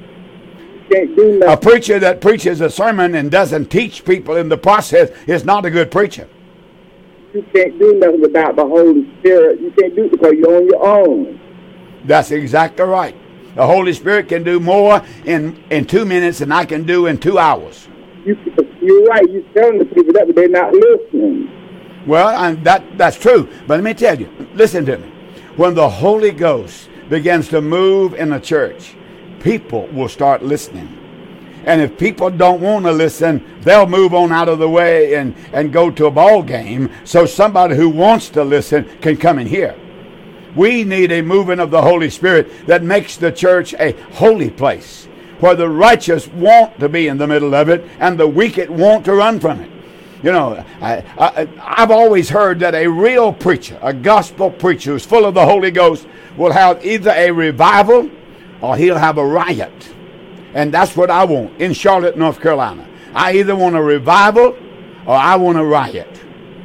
Can't do nothing. A preacher that preaches a sermon and doesn't teach people in the process is not a good preacher. You can't do nothing without the Holy Spirit. You can't do it because you're on your own. That's exactly right. The Holy Spirit can do more in, in two minutes than I can do in two hours. You, you're right. You're telling the people that, but they're not listening. Well, and that that's true. But let me tell you, listen to me. When the Holy Ghost begins to move in a church, people will start listening. And if people don't want to listen, they'll move on out of the way and, and go to a ball game so somebody who wants to listen can come and hear. We need a moving of the Holy Spirit that makes the church a holy place where the righteous want to be in the middle of it and the wicked want to run from it. You know, I, I, I've always heard that a real preacher, a gospel preacher who's full of the Holy Ghost, will have either a revival or he'll have a riot. And that's what I want in Charlotte, North Carolina. I either want a revival or I want a riot.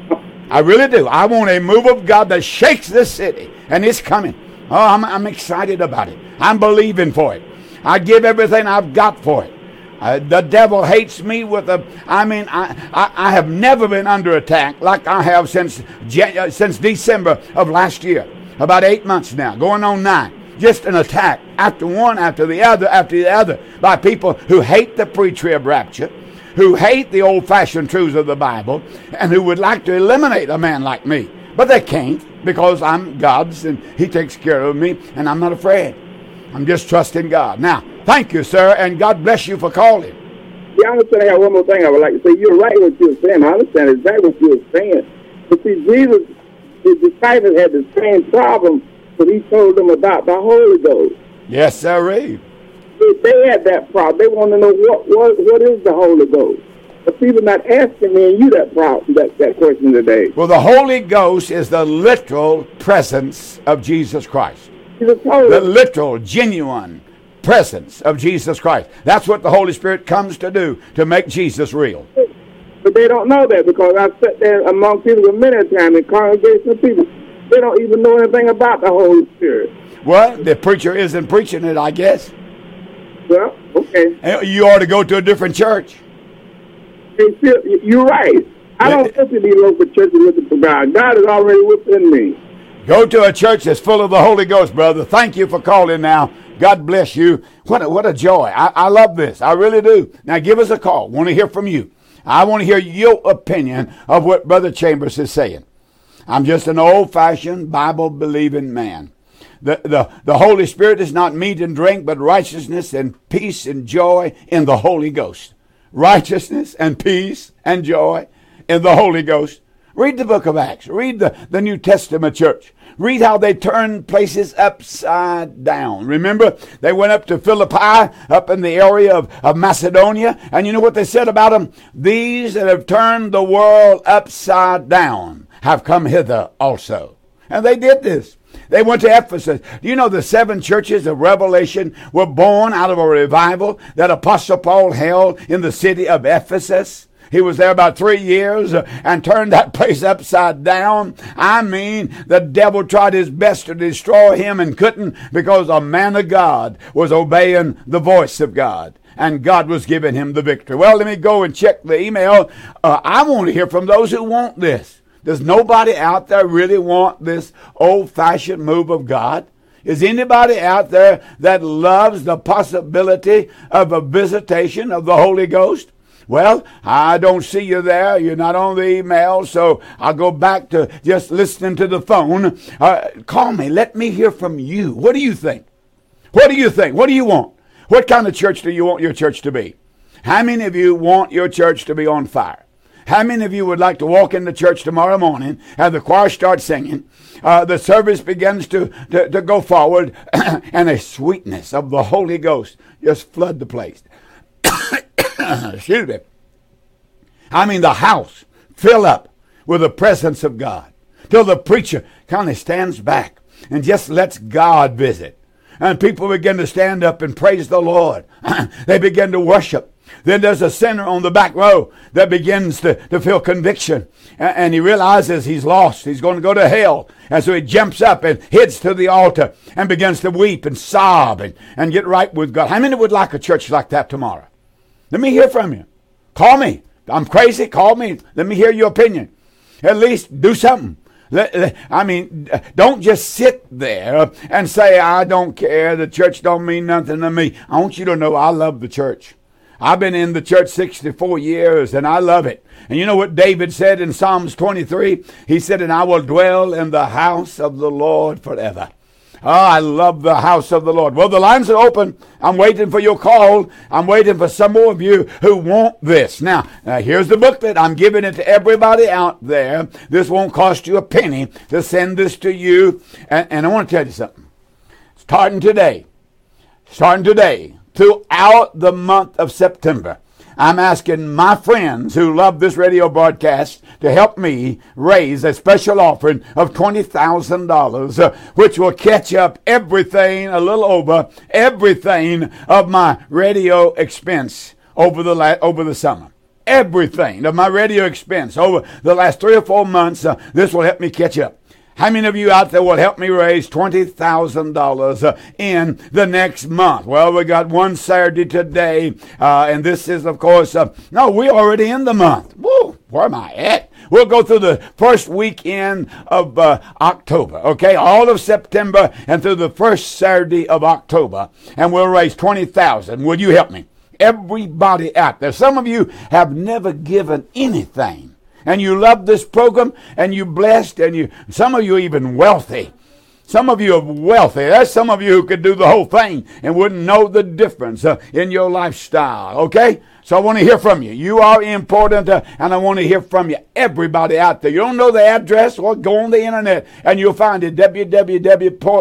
I really do. I want a move of God that shakes this city. And it's coming. Oh, I'm, I'm excited about it. I'm believing for it. I give everything I've got for it. Uh, the devil hates me with a, I mean, I, I, I have never been under attack like I have since Jan- uh, since December of last year. About eight months now, going on nine. Just an attack after one, after the other, after the other, by people who hate the pre-trib rapture, who hate the old-fashioned truths of the Bible, and who would like to eliminate a man like me. But they can't, because I'm God's, and he takes care of me, and I'm not afraid. I'm just trusting God. Now, thank you, sir, and God bless you for calling. Yeah, I understand. I got one more thing I would like to say. You're right what you're saying. I understand exactly what you're saying. But see, Jesus, his disciples had the same problem when he told them about the Holy Ghost. Yes, sirree. They had that problem. They want to know what, what what is the Holy Ghost. But people not asking me and you that problem, that, that question today. Well, the Holy Ghost is the literal presence of Jesus Christ. Jesus told The us. literal, genuine presence of Jesus Christ. That's what the Holy Spirit comes to do, to make Jesus real. But they don't know that because I've sat there among people many times in congregations of people. They don't even know anything about the Holy Spirit. Well, the preacher isn't preaching it, I guess. Well, okay. And you ought to go to a different church. They feel, you're right. I don't go to these local churches looking for God. God is already within me. Go to a church that's full of the Holy Ghost, brother. Thank you for calling now. God bless you. What a, what a joy. I, I love this. I really do. Now give us a call. Want to hear from you. I want to hear your opinion of what Brother Chambers is saying. I'm just an old-fashioned, Bible-believing man. The, the, the Holy Spirit is not meat and drink, but righteousness and peace and joy in the Holy Ghost. Righteousness and peace and joy in the Holy Ghost. Read the book of Acts. Read the, the New Testament church. Read how they turned places upside down. Remember, they went up to Philippi, up in the area of, of Macedonia, and you know what they said about them? These that have turned the world upside down have come hither also. And they did this. They went to Ephesus. Do you know the seven churches of Revelation were born out of a revival that Apostle Paul held in the city of Ephesus? He was there about three years and turned that place upside down. I mean, the devil tried his best to destroy him and couldn't, because a man of God was obeying the voice of God. And God was giving him the victory. Well, let me go and check the email. Uh, I want to hear from those who want this. Does nobody out there really want this old-fashioned move of God? Is anybody out there that loves the possibility of a visitation of the Holy Ghost? Well, I don't see you there. You're not on the email, so I'll go back to just listening to the phone. Uh, call me. Let me hear from you. What do you think? What do you think? What do you want? What kind of church do you want your church to be? How many of you want your church to be on fire? How many of you would like to walk into church tomorrow morning, have the choir start singing, uh, the service begins to, to, to go forward, and a sweetness of the Holy Ghost just flood the place? Excuse me. I mean, the house fill up with the presence of God, till the preacher kind of stands back and just lets God visit. And people begin to stand up and praise the Lord. They begin to worship. Then there's a sinner on the back row that begins to, to feel conviction. And, and he realizes he's lost. He's going to go to hell. And so he jumps up and heads to the altar and begins to weep and sob and, and get right with God. How many would like a church like that tomorrow? Let me hear from you. Call me. I'm crazy. Call me. Let me hear your opinion. At least do something. I mean, don't just sit there and say, I don't care. The church don't mean nothing to me. I want you to know I love the church. I've been in the church sixty-four years, and I love it. And you know what David said in Psalms twenty-three? He said, and I will dwell in the house of the Lord forever. Oh, I love the house of the Lord. Well, the lines are open. I'm waiting for your call. I'm waiting for some more of you who want this. Now, uh, here's the booklet. I'm giving it to everybody out there. This won't cost you a penny to send this to you. And, and I want to tell you something. Starting today, starting today, throughout the month of September, I'm asking my friends who love this radio broadcast to help me raise a special offering of twenty thousand dollars, uh, which will catch up everything, a little over everything of my radio expense over the la- over the summer. Everything of my radio expense over the last three or four months, uh, this will help me catch up. How many of you out there will help me raise twenty thousand dollars uh, in the next month? Well, we got one Saturday today, uh, and this is, of course, uh, no, we're already in the month. Woo, where am I at? We'll go through the first weekend of uh, October, okay? All of September and through the first Saturday of October, and we'll raise twenty thousand dollars. Will you help me? Everybody out there. Some of you have never given anything. And you love this program, and you're blessed, and you some of you are even wealthy. Some of you are wealthy. There's some of you who could do the whole thing and wouldn't know the difference uh, in your lifestyle, okay? So I want to hear from you. You are important, uh, and I want to hear from you, everybody out there. You don't know the address? Well, go on the internet, and you'll find it, w w w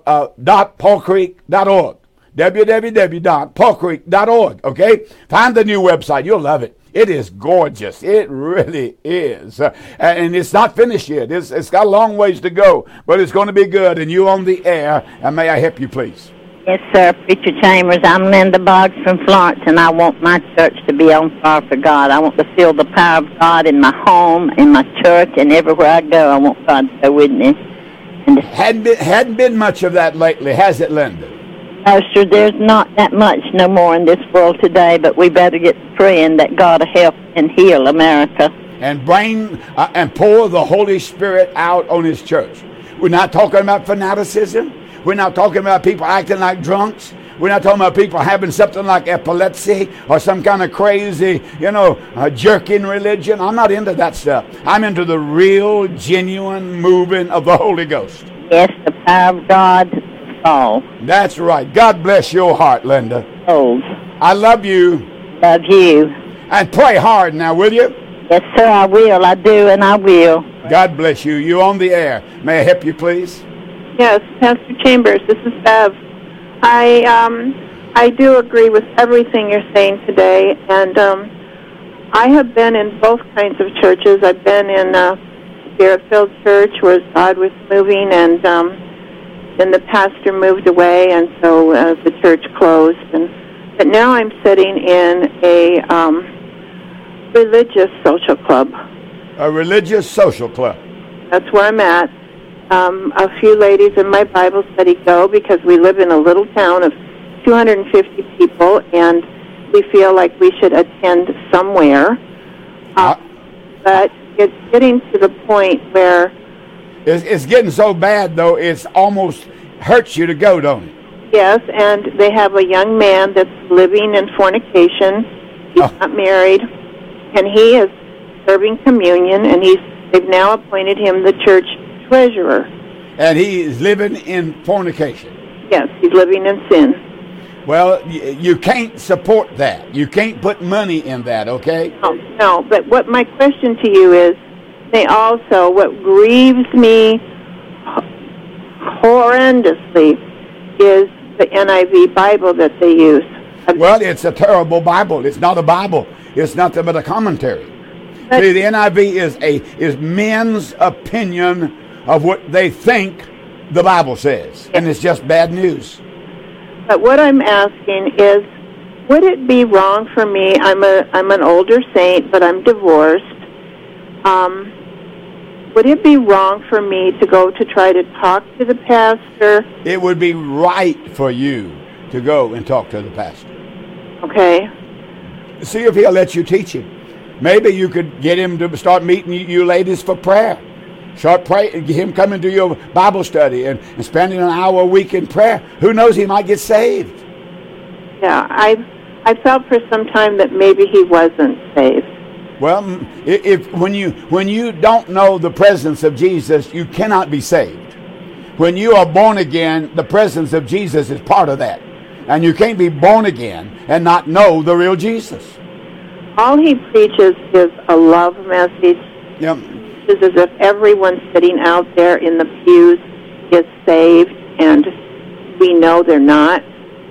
dot paul creek dot org. w w w dot paul creek dot org, okay? Find the new website. You'll love it. It is gorgeous. It really is. Uh, and it's not finished yet. It's, it's got a long ways to go, but it's going to be good. And you on the air, and may I help you, please? Yes, sir. Preacher Chambers, I'm Linda Boggs from Florence, and I want my church to be on fire for God. I want to feel the power of God in my home, in my church, and everywhere I go. I want God to go with me. And hadn't been, hadn't been much of that lately, has it, Linda? No, sir, there's not that much no more in this world today, but we better get praying that God will help and heal America. And bring uh, and pour the Holy Spirit out on His church. We're not talking about fanaticism. We're not talking about people acting like drunks. We're not talking about people having something like epilepsy or some kind of crazy, you know, uh, jerking religion. I'm not into that stuff. I'm into the real, genuine moving of the Holy Ghost. Yes, the power of God. Oh. That's right. God bless your heart, Linda. Old. I love you. Love you. And pray hard now, will you? Yes, sir, I will. I do, and I will. God bless you. You on the air. May I help you, please? Yes, Pastor Chambers, this is Bev. I um, I do agree with everything you're saying today, and um, I have been in both kinds of churches. I've been in a Spirit-filled church where God was moving, and um, then the pastor moved away, and so uh, the church closed. And but now I'm sitting in a um, religious social club. A religious social club. That's where I'm at. Um, a few ladies in my Bible study go because we live in a little town of two hundred fifty people, and we feel like we should attend somewhere. Uh, but it's getting to the point where... It's, it's getting so bad, though, it's almost hurts you to go, don't it? Yes, and they have a young man that's living in fornication. He's oh. not married, and he is serving communion, and he's they've now appointed him the church treasurer. And he is living in fornication. Yes, he's living in sin. Well, y- you can't support that. You can't put money in that, okay? No, no, but what my question to you is, they also, what grieves me horrendously is the N I V Bible that they use. Well, it's a terrible Bible. It's not a Bible. It's nothing but a commentary. But, See, the N I V is a is men's opinion of what they think the Bible says, and it's just bad news. but what I'm asking is, would it be wrong for me? I'm a I'm an older saint, but I'm divorced. Um, would it be wrong for me to go to try to talk to the pastor? It would be right for you to go and talk to the pastor. Okay. See if he'll let you teach him. Maybe you could get him to start meeting you, you ladies for prayer. Start praying, get him coming to your Bible study and, and spending an hour a week in prayer. Who knows, he might get saved. Yeah, I I felt for some time that maybe he wasn't saved. Well, if, if when you when you don't know the presence of Jesus, you cannot be saved. When you are born again, the presence of Jesus is part of that. And you can't be born again and not know the real Jesus. All he preaches is a love message. Yep. It's as if everyone sitting out there in the pews is saved, and we know they're not.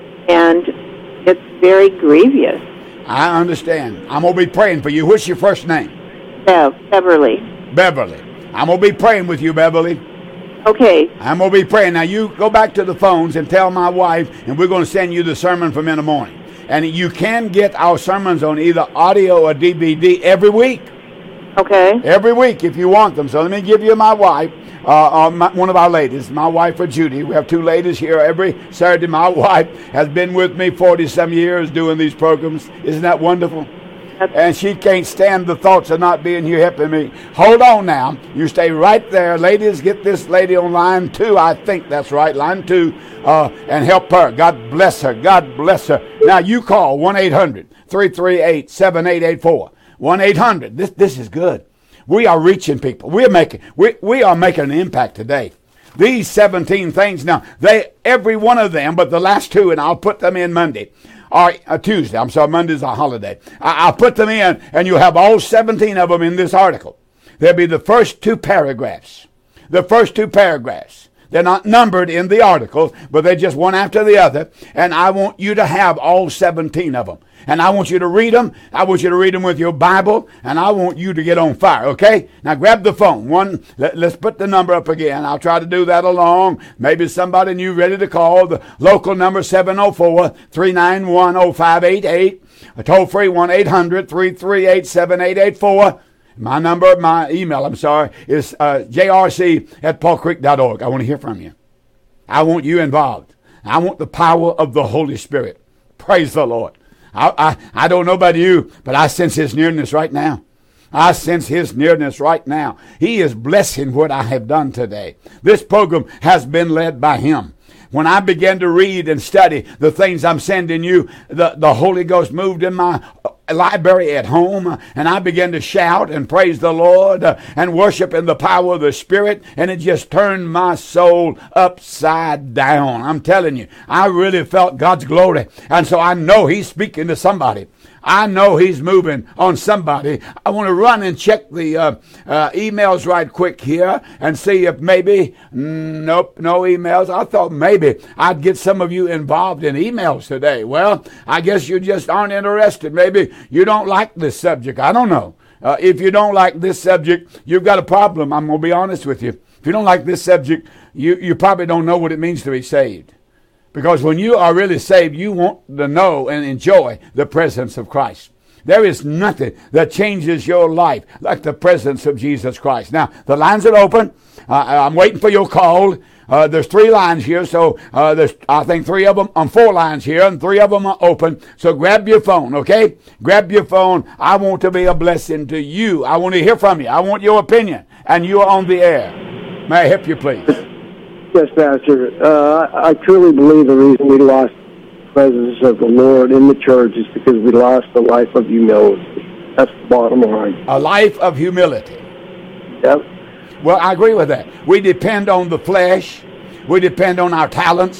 And it's very grievous. I understand. I'm going to be praying for you. What's your first name? Bev, Beverly. Beverly. I'm going to be praying with you, Beverly. Okay. I'm going to be praying. Now, you go back to the phones and tell my wife, and we're going to send you the sermon from in the morning. And you can get our sermons on either audio or D V D every week. Okay. Every week if you want them. So let me give you my wife, uh, uh, my, one of our ladies, my wife or Judy. We have two ladies here every Saturday. My wife has been with me forty-some years doing these programs. Isn't that wonderful? And she can't stand the thoughts of not being here helping me. Hold on now. You stay right there. Ladies, get this lady on line two. I think that's right. Line two. Uh, and help her. God bless her. God bless her. Now you call one eight hundred three three eight seven eight eight four. one eight hundred. This this is good. We are reaching people. We're making we, we are making an impact today. These seventeen things now, they every one of them, but the last two, and I'll put them in Monday. Or uh, Tuesday, I'm sorry, Monday's a holiday. I, I'll put them in, and you'll have all seventeen of them in this article. There'll be the first two paragraphs. The first two paragraphs. They're not numbered in the article, but they're just one after the other. And I want you to have all seventeen of them. And I want you to read them. I want you to read them with your Bible. And I want you to get on fire, okay? Now grab the phone. One. Let, let's put the number up again. I'll try to do that along. Maybe somebody new ready to call. The local number seven oh four, three nine one, oh five eight eight. A toll free one eight hundred three three eight seven eight eight four. My number, my email, I'm sorry, is uh, j r c at paul creek dot org. I want to hear from you. I want you involved. I want the power of the Holy Spirit. Praise the Lord. I, I, I don't know about you, but I sense His nearness right now. I sense His nearness right now. He is blessing what I have done today. This program has been led by Him. When I began to read and study the things I'm sending you, the, the Holy Ghost moved in my library at home, and I began to shout and praise the Lord uh, and worship in the power of the Spirit, and it just turned my soul upside down. I'm telling you, I really felt God's glory, and so I know He's speaking to somebody. I know He's moving on somebody. I want to run and check the uh, uh, emails right quick here and see if maybe, mm, nope, no emails. I thought maybe I'd get some of you involved in emails today. Well, I guess you just aren't interested. Maybe you don't like this subject. I don't know. Uh, if you don't like this subject, you've got a problem. I'm going to be honest with you. If you don't like this subject, you, you probably don't know what it means to be saved. Because when you are really saved, you want to know and enjoy the presence of Christ. There is nothing that changes your life like the presence of Jesus Christ. Now, the lines are open. Uh, I'm waiting for your call. Uh, there's three lines here, so uh, there's, I think, three of them, um, four lines here, and three of them are open. So grab your phone, okay? Grab your phone. I want to be a blessing to you. I want to hear from you. I want your opinion, and you are on the air. May I help you, please? Yes, Pastor. Uh, I truly believe the reason we lost the presence of the Lord in the church is because we lost a life of humility. That's the bottom line. A life of humility. Yep. Well, I agree with that. We depend on the flesh. We depend on our talents.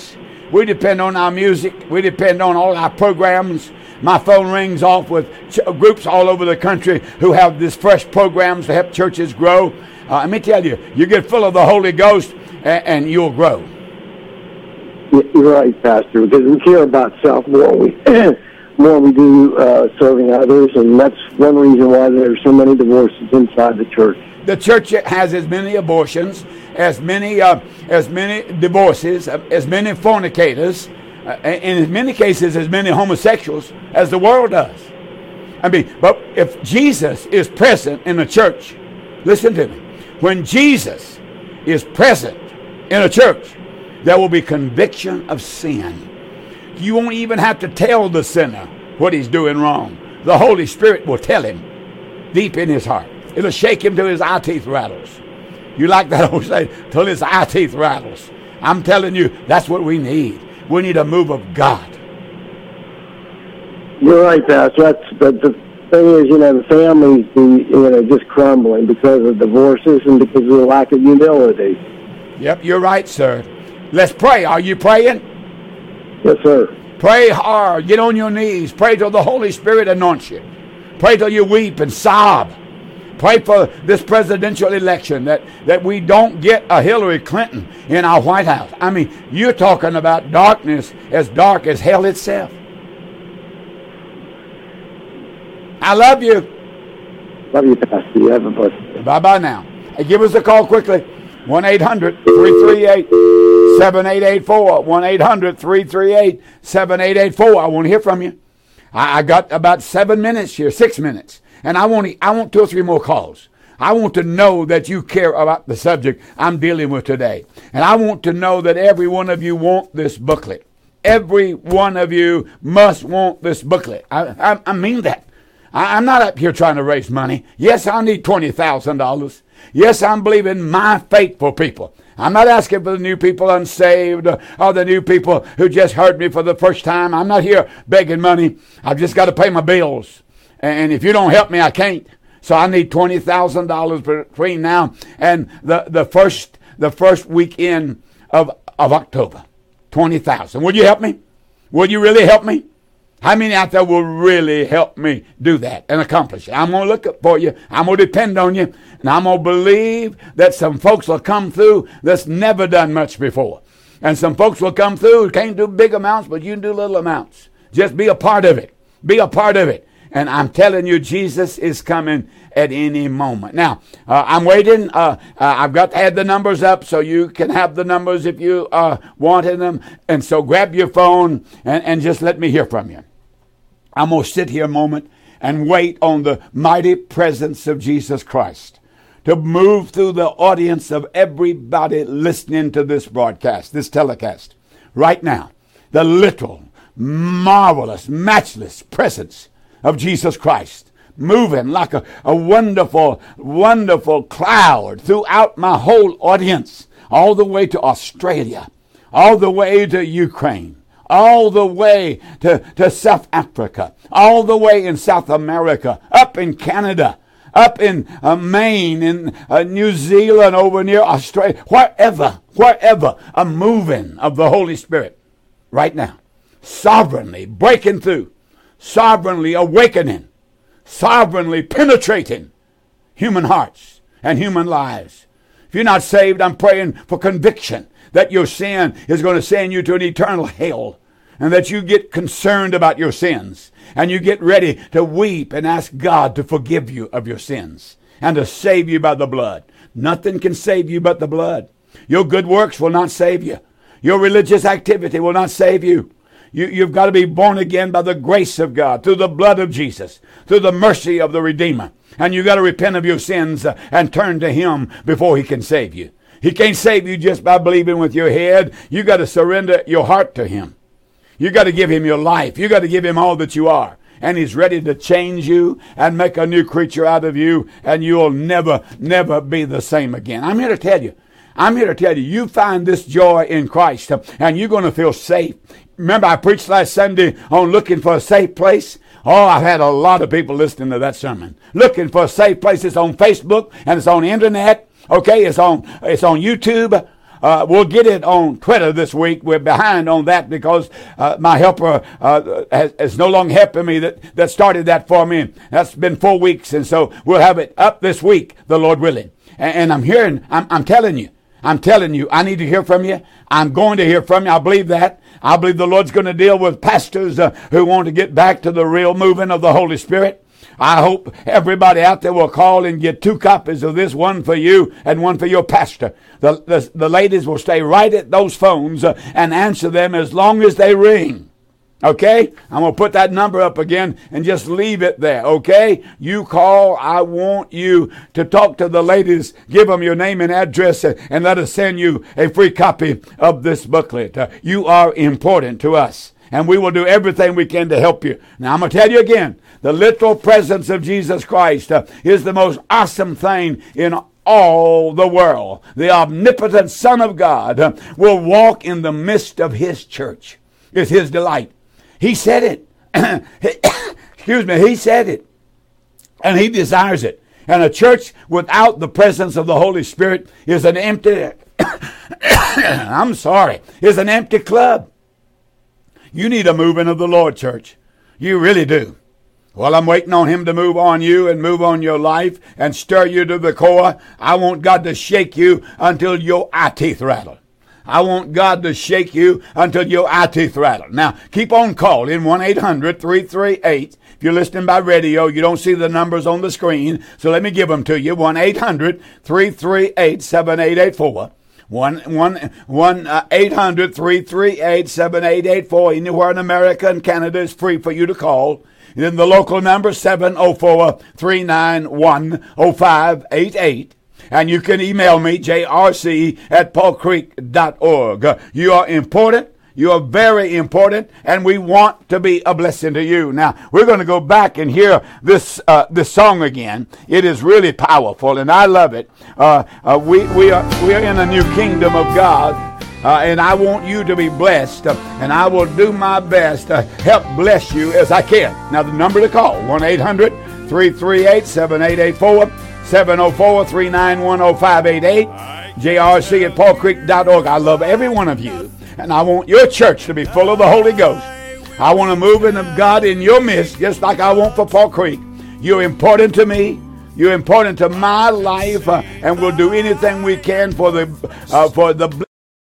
We depend on our music. We depend on all our programs. My phone rings off with ch- groups all over the country who have these fresh programs to help churches grow. Uh, let me tell you, you get full of the Holy Ghost and, and you'll grow. You're right, Pastor, because we care about self more we more we do uh, serving others, and that's one reason why there's so many divorces inside the church. The church has as many abortions, as many uh, as many divorces, uh, as many fornicators, uh, and in many cases as many homosexuals as the world does. I mean, but if Jesus is present in the church, listen to me. When Jesus is present in a church, there will be conviction of sin. You won't even have to tell the sinner what he's doing wrong. The Holy Spirit will tell him deep in his heart. It'll shake him till his eye teeth rattles. You like that old saying, till his eye teeth rattles. I'm telling you, that's what we need. We need a move of God. You're right, Pastor. That's, but the thing is, you know, the families be, you know, just crumbling because of divorces and because of the lack of humility. Yep, you're right, sir. Let's pray. Are you praying? Yes, sir. Pray hard. Get on your knees. Pray till the Holy Spirit anoints you. Pray till you weep and sob. Pray for this presidential election that, that we don't get a Hillary Clinton in our White House. I mean, you're talking about darkness as dark as hell itself. I love you. Love you, Pastor. You have a blessed day. Bye-bye now. Hey, give us a call quickly. one eight hundred three three eight seven eight eight four. one eight hundred three three eight seven eight eight four. I want to hear from you. I, I got about seven minutes here, six minutes. And I want, I want two or three more calls. I want to know that you care about the subject I'm dealing with today. And I want to know that every one of you want this booklet. Every one of you must want this booklet. I, I, I mean that. I, I'm not up here trying to raise money. Yes, I need twenty thousand dollars. Yes, I'm believing my faithful people. I'm not asking for the new people unsaved or the new people who just heard me for the first time. I'm not here begging money. I've just got to pay my bills. And if you don't help me, I can't. So I need twenty thousand dollars between now and the, the first the first weekend of, of October. twenty thousand dollars. Will you help me? Will you really help me? How many out there will really help me do that and accomplish it? I'm going to look up for you. I'm going to depend on you. And I'm going to believe that some folks will come through that's never done much before. And some folks will come through who can't do big amounts, but you can do little amounts. Just be a part of it. Be a part of it. And I'm telling you, Jesus is coming at any moment. Now, uh, I'm waiting. Uh, uh, I've got to add the numbers up so you can have the numbers if you uh, wanted them. And so grab your phone and, and just let me hear from you. I'm going to sit here a moment and wait on the mighty presence of Jesus Christ to move through the audience of everybody listening to this broadcast, this telecast. Right now, the little, marvelous, matchless presence of Jesus Christ moving like a, a wonderful, wonderful cloud throughout my whole audience, all the way to Australia, all the way to Ukraine, all the way to, to South Africa, all the way in South America, up in Canada, up in uh, Maine, in uh, New Zealand, over near Australia, wherever, wherever, a moving of the Holy Spirit right now, sovereignly breaking through, sovereignly awakening, sovereignly penetrating human hearts and human lives. If you're not saved, I'm praying for conviction that your sin is going to send you to an eternal hell, and that you get concerned about your sins and you get ready to weep and ask God to forgive you of your sins and to save you by the blood. Nothing can save you but the blood. Your good works will not save you. Your religious activity will not save you. You, you've got to be born again by the grace of God, through the blood of Jesus, through the mercy of the Redeemer. And you've got to repent of your sins uh, and turn to Him before He can save you. He can't save you just by believing with your head. You've got to surrender your heart to Him. You've got to give Him your life. You've got to give Him all that you are. And He's ready to change you and make a new creature out of you. And you'll never, never be the same again. I'm here to tell you. I'm here to tell you, you find this joy in Christ, uh, and you're going to feel safe. Remember, I preached last Sunday on looking for a safe place. Oh, I've had a lot of people listening to that sermon. Looking for a safe place. It's on Facebook, and it's on the internet. Okay, it's on, it's on YouTube. uh, we'll get it on Twitter this week. We're behind on that because uh, my helper uh, has, is no longer helping me that, that started that for me. That's been four weeks, and so we'll have it up this week, the Lord willing. And, and I'm hearing, I'm, I'm telling you, I'm telling you, I need to hear from you. I'm going to hear from you. I believe that. I believe the Lord's going to deal with pastors uh, who want to get back to the real moving of the Holy Spirit. I hope everybody out there will call and get two copies of this, one for you and one for your pastor. The, the, the ladies will stay right at those phones uh, and answer them as long as they ring. Okay? I'm going to put that number up again and just leave it there. Okay? You call. I want you to talk to the ladies. Give them your name and address uh, and let us send you a free copy of this booklet. Uh, you are important to us. And we will do everything we can to help you. Now, I'm going to tell you again, the literal presence of Jesus Christ uh, is the most awesome thing in all the world. The omnipotent Son of God uh, will walk in the midst of His church. It's His delight. He said it. Excuse me, He said it. And He desires it. And a church without the presence of the Holy Spirit is an empty, I'm sorry, is an empty club. You need a moving of the Lord, church. You really do. Well, I'm waiting on Him to move on you and move on your life and stir you to the core. I want God to shake you until your eye teeth rattle. I want God to shake you until your eye teeth rattle. Now, keep on calling one eight hundred three three eight. If you're listening by radio, you don't see the numbers on the screen, so let me give them to you. one eight hundred three three eight seven eight eight four. One, one, one, uh, eight hundred three three eight seven eight eight four. Anywhere in America and Canada is free for you to call. And then the local number, seven oh four three nine one oh five eight eight. And you can email me, j r c at paul creek dot org. Uh, you are important. You are very important, and we want to be a blessing to you. Now, we're going to go back and hear this uh, this song again. It is really powerful, and I love it. Uh, uh, we we are we are in a new kingdom of God, uh, and I want you to be blessed, uh, and I will do my best to help bless you as I can. Now, the number to call, one eight hundred three three eight seven eight eight four, seven oh four three nine one oh five eight eight, j r c at paul creek dot org. I love every one of you. And I want your church to be full of the Holy Ghost. I want a moving of God in your midst, just like I want for Paul Creek. You're important to me. You're important to my life, uh, and we'll do anything we can for the uh, for the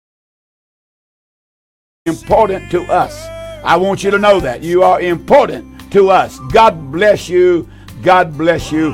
important to us. I want you to know that you are important to us. God bless you. God bless you.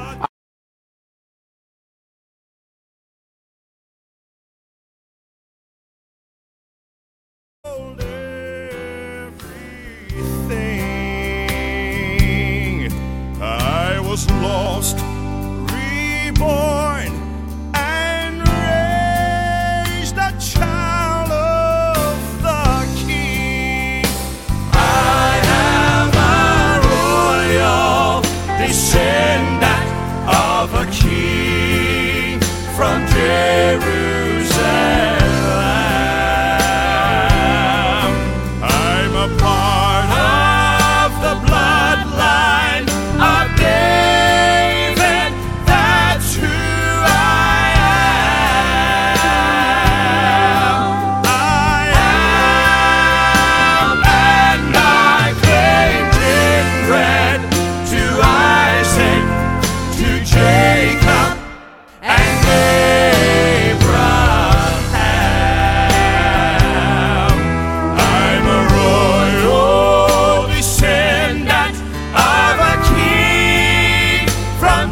Was lost, reborn, and raised a child of the King. I am a royal descendant of a king from Jerusalem. I'm a part of the bloodline of David. That's who I am. I am, and I claim it bread to Isaac, to Jacob, and Abraham. I'm a royal descendant of a king from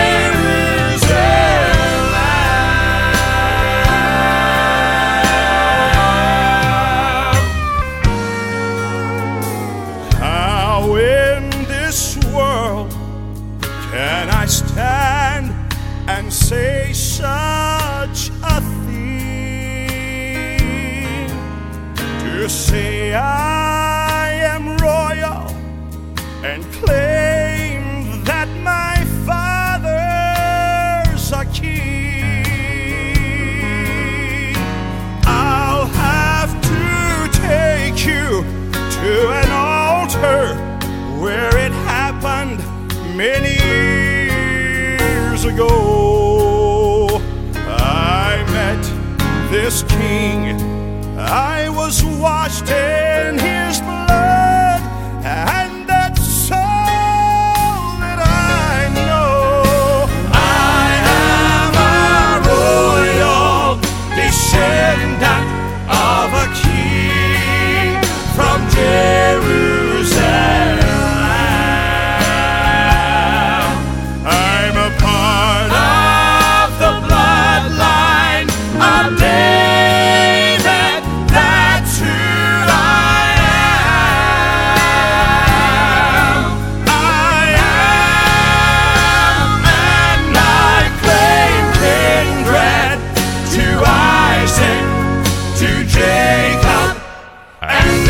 Jerusalem. How in this world can I stand and say such a thing? To say I am royal and claim that my father's a king. I'll have to take you to an altar where it happened many years ago. I met this king Jacob and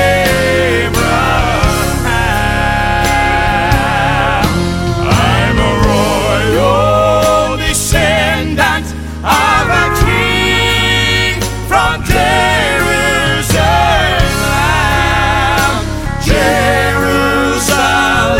Abraham. I'm a royal descendant of a king from Jerusalem, Jerusalem.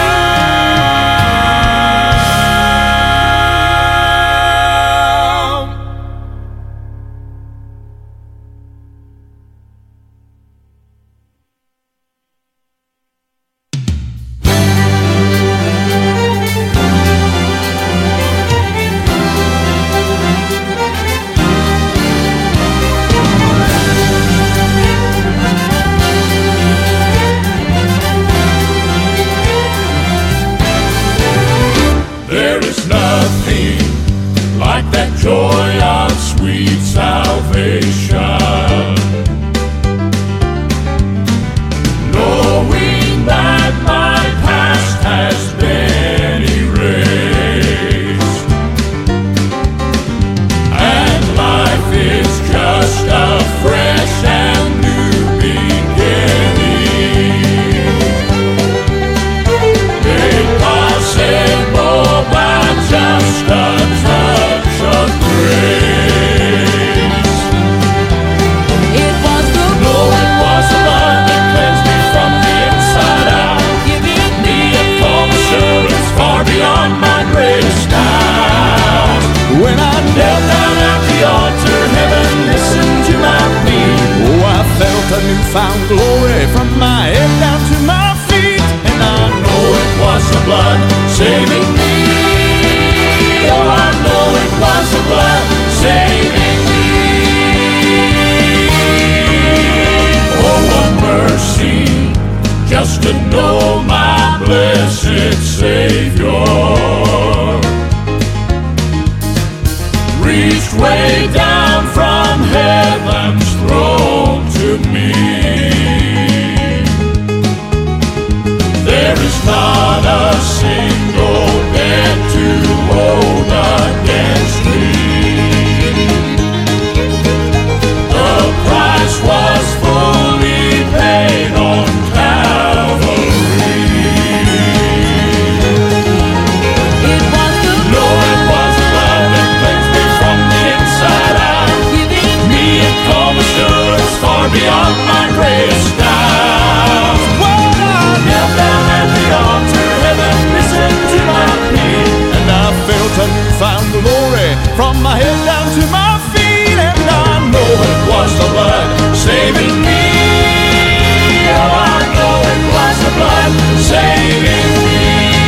There is nothing like that joy of sweet salvation, knowing that my past has been erased, and life is just a fresh and new beginning, made possible by just a touch of grace. It was the No, it was the blood that cleansed me from the inside out. giving Me a calm assurance far beyond my greatest doubt. When I knelt down at the altar, heaven listened to my plea. Oh, I felt a newfound glory from my head down to my feet, and I know it was the blood saving me. Oh, I know it was the blood saving me. Oh, what mercy, just to know my blessed Savior reached way down from heaven's throne to me. There is not a single debt to hold against me. The price was fully paid on Calvary. It was the No, it was the blood that cleansed me from the inside out. giving Me a calm assurance far beyond my greatest doubt. When I knelt down at the altar, heaven listened to my plea, and I felt a newfound glory from my head down